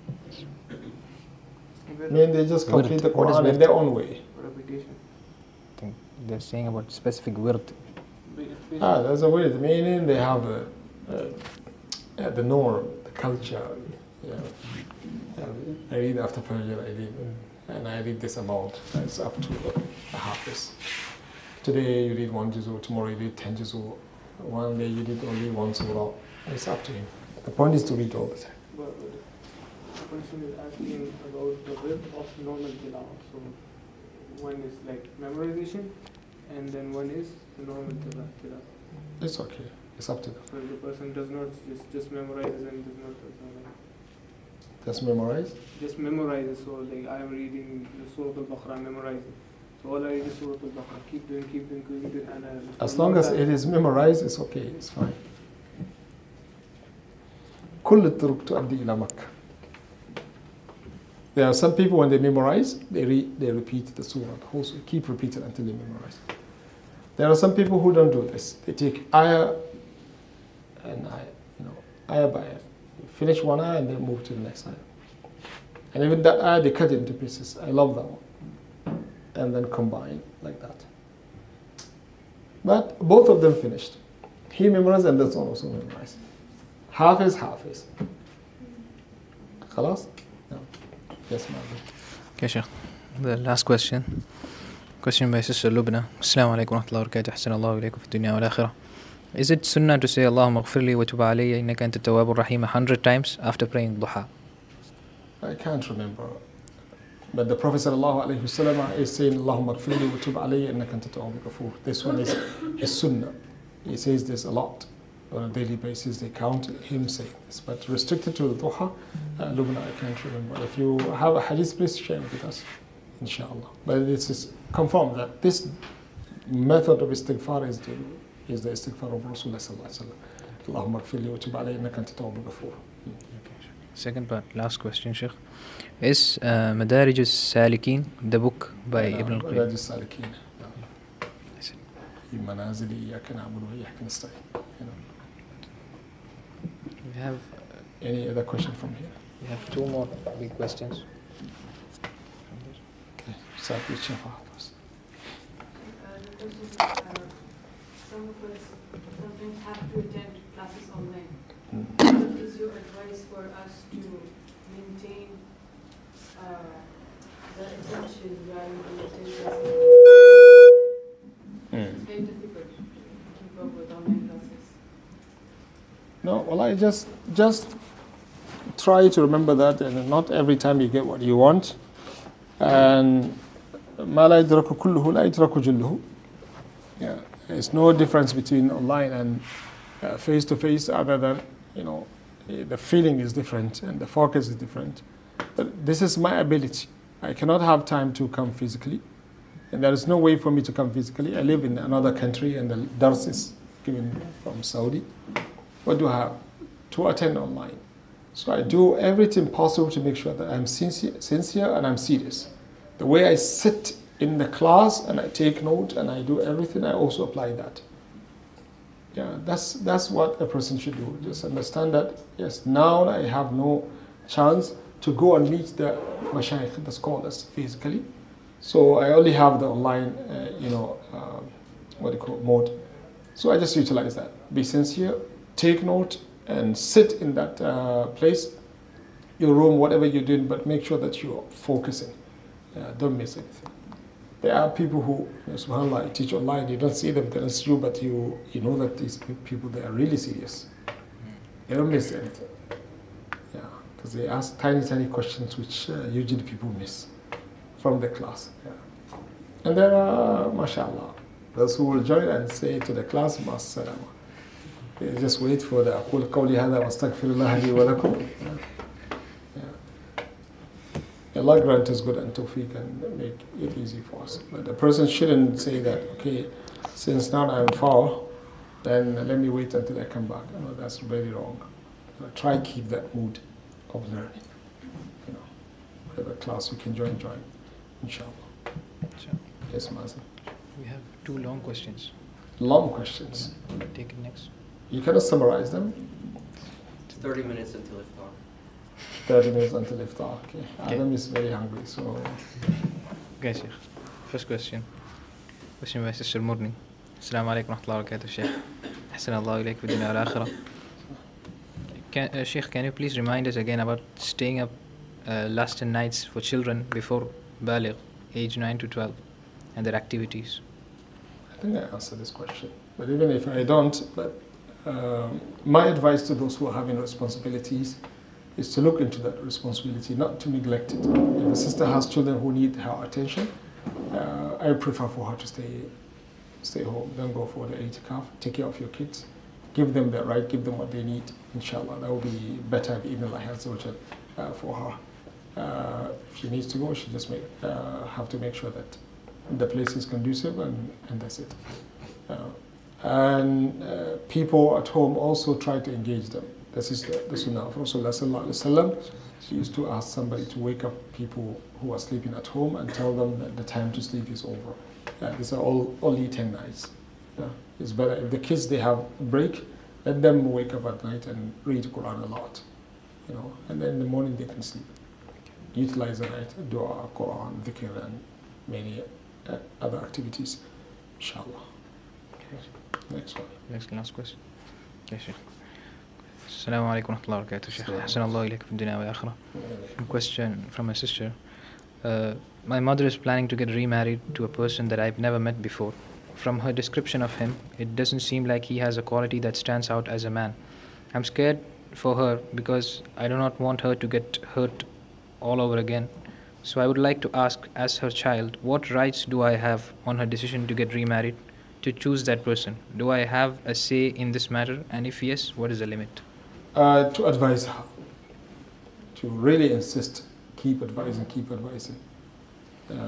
I mean, they just complete the Quran in their own way. Repetition. I think they're saying about specific word. Ah, there's a word. Meaning they have a, a, the norm, the culture. Yeah. I read after Fajr, I read, and I read this amount. It's up to the hafiz. Today you read one juzu, tomorrow you read ten juzu, one day you read only one surah. It's up to him. The point is to read all the time. But the question is asking about the width of normal tilawah. So one is like memorization, and then one is the normal tilawah. It's okay. It's up to them. So if the person does not just just memorizes and does not does not like, Just memorize. just memorizes. So like I am reading the Surah Al-Baqarah, I'm memorizing. So all I read is Surah Al-Baqarah. Keep doing, keep doing, keep doing, and I, As long as it is memorized, it's okay. It's fine. كل الطرق تؤدي إلى مكة. There are some people when they memorize, they re, they repeat the surah, the whole surah, keep repeating until they memorize. There are some people who don't do this. They take ayah and ayah, you know, ayah by ayah. Finish one ayah and then move to the next ayah. And even that ayah, they cut it into pieces. I love that one. And then combine like that. But both of them finished. He memorized and this one also memorized. Half is half is. Khalas? No. Yes, ma'am. Okay, Sheikh. The last question. Question by Sister Lubna. Assalamu alaikum wa rahmatullahi wa barakatuh. Ahsan Allahu ilaykum fi dunya wal akhirah. Is it sunnah to say Allahumma ghfirli wa tub alayya innaka anta tawwabur rahim a hundred times after praying duha? I can't remember. But the Prophet sallallahu alaihi wasallam is saying Allahumma ghfirli wa tub alayya innaka anta tawwabur ghafur. This one is his sunnah. He says this a lot. On a daily basis, they count him saying this. But restricted to the duha, uh, Lubna, I can't remember. If you have a hadith, please share it with us, inshallah. But this is confirmed that this method of istighfar is the, is the istighfar of Rasulullah sallallahu alaihi wasallam. Allahumma ghfirli wa tub alayya innaka anta tawwabur ghafur. Second part, last question, Sheikh. Is uh, Madarij al-Salikin the book by uh, Ibn al-Qayyim? Madarij al-Salikin. في منازل إياك نعبد وإياك نستعين. We have Any other question from here? we have two more big questions. Okay, start with Shafa first. Uh, the question is, uh, some of us sometimes have to attend classes online. What is your advice for us to maintain uh, the attention while we attend classes? It's very difficult to keep up with online classes. No, well, I just just try to remember that, and not every time you get what you want. And ما لا يدرك كله لا يدرك جله. Yeah, there's no difference between online and face to face, other than, you know, the feeling is different and the focus is different. But this is my ability. I cannot have time to come physically, and there is no way for me to come physically. I live in another country, and the dars is given from Saudi. What do I have? To attend online. So I do everything possible to make sure that I'm sincere, sincere and I'm serious. The way I sit in the class and I take note and I do everything, I also apply that. Yeah, that's that's what a person should do. Just understand that, yes, now I have no chance to go and meet the mashayikh, the scholars, physically. So I only have the online, uh, you know, uh, what do you call it, mode. So I just utilize that. Be sincere, take note, and sit in that uh, place, your room, whatever you're doing, but make sure that you're focusing. Yeah, don't miss anything. There are people who, subhanAllah, teach online, you don't see them, they don't see you, but you, you know that these people, they are really serious. They don't miss anything. Yeah, because they ask tiny, tiny questions which uh, usually people miss from the class. Yeah. And there are, mashallah, those who will join and say to the class, Mas salama. They just wait for the أقول قولي هذا وأستغفر الله لي ولكم. Allah grant us good and tawfiq and make it easy for us. But the person shouldn't say that, okay, since now I'm far, then let me wait until I come back. No, that's very wrong. So try keep that mood of learning. You know, whatever class you can join, join. Inshallah. Sure. Yes, Mazen. We have two long questions. Long questions. Take it next. You cannot summarize them. It's thirty minutes until iftar. thirty minutes until iftar. Okay. Okay. Adam is very hungry, so. Okay, Sheikh. First question. Question by Sister Murni. Assalamu alaikum wa rahmatullahi wa barakatuh, Sheikh. Ahsan Allah ilayk fi dunya wal akhirah. Can, uh, Sheikh, can you please remind us again about staying up uh, last ten nights for children before baligh, age nine to twelve, and their activities? I think I answered this question. But even if I don't, but um, my advice to those who are having responsibilities is to look into that responsibility, not to neglect it. If a sister has children who need her attention, uh, I prefer for her to stay stay home. Don't go for the itikaf. Take care of your kids. Give them the right, give them what they need, inshallah. That will be better, even Allah Azza wa Jal, uh, for her. Uh, if she needs to go, she just make, uh, have to make sure that the place is conducive, and, and that's it. Uh, and uh, people at home also try to engage them. This is the, the sunnah of Rasulullah sallallahu alaihi wasallam. He used to ask somebody to wake up people who are sleeping at home and tell them that the time to sleep is over. Uh, these are all only ten nights. Yeah. It's better if the kids they have a break, let them wake up at night and read Quran a lot, you know, and then in the morning they can sleep. Utilize the night, dua, Quran, dhikr, and many uh, other activities, inshallah. Okay. Next one. Next, last question. Okay, Sheikh. Assalamu alaikum wa rahmatullahi wa barakatuh, Sheikh. Ahsan Allah ilayk fi dunya wal akhirah. Question from my sister. Uh, my mother is planning to get remarried to a person that I've never met before. From her description of him, it doesn't seem like he has a quality that stands out as a man. I'm scared for her because I do not want her to get hurt all over again. So I would like to ask, as her child, what rights do I have on her decision to get remarried, to choose that person? Do I have a say in this matter? And if yes, what is the limit? Uh, to advise her, to really insist, keep advising, keep advising. Uh,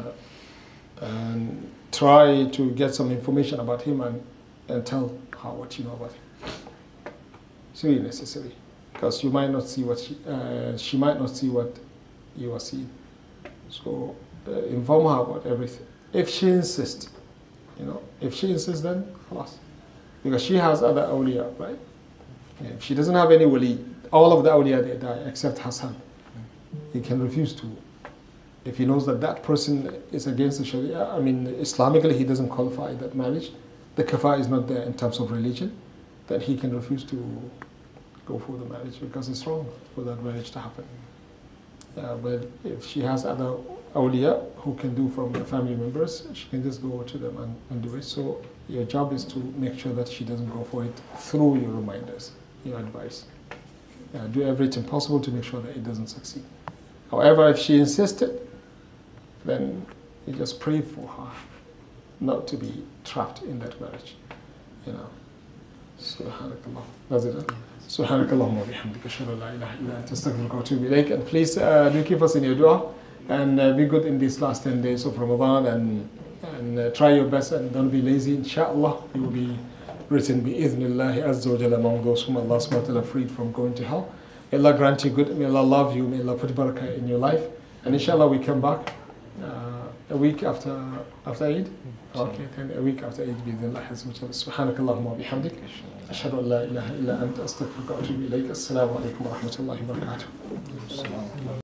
and try to get some information about him and, and tell her what you know about him. It's really necessary, because you might not see what she, uh, she might not see what you are seeing. So uh, inform her about everything. If she insists, you know, if she insists, then khalas. Because she has other awliya, right? If she doesn't have any wali, all of the awliya they die except her son. He can refuse to. If he knows that that person is against the Sharia, I mean, Islamically he doesn't qualify that marriage, the kafah is not there in terms of religion, then he can refuse to go for the marriage because it's wrong for that marriage to happen. Uh, but if she has other awliya who can do from the family members, she can just go to them and, and do it. So your job is to make sure that she doesn't go for it through your reminders, your advice. Uh, do everything possible to make sure that it doesn't succeed. However, if she insisted, then you just pray for her not to be trapped in that marriage. You know. Subhanakallah. That's it. Huh? Subhanakallahumma wa bihamdika ashhadu an la ilaha illa anta astaghfiruka wa atubu ilayk. And please uh, do keep us in your dua and uh, be good in these last ten days of Ramadan, and and uh, try your best and don't be lazy. Inshallah, you will be written bi-idhnillahi azza wa jalla among those whom Allah subhanahu wa ta'ala freed from going to hell. May Allah grant you good, may Allah love you, may Allah put barakah in your life. And inshallah we come back uh, a week after after Eid. Okay, then a week after Eid bi-idhnillahi azza wa jalla. Subhanakallahumma wa bihamdik ashhadu an la ilaha illa anta astaghfiruka wa atubu ilayk. Assalamu alaikum wa rahmatullahi wa barakatuh.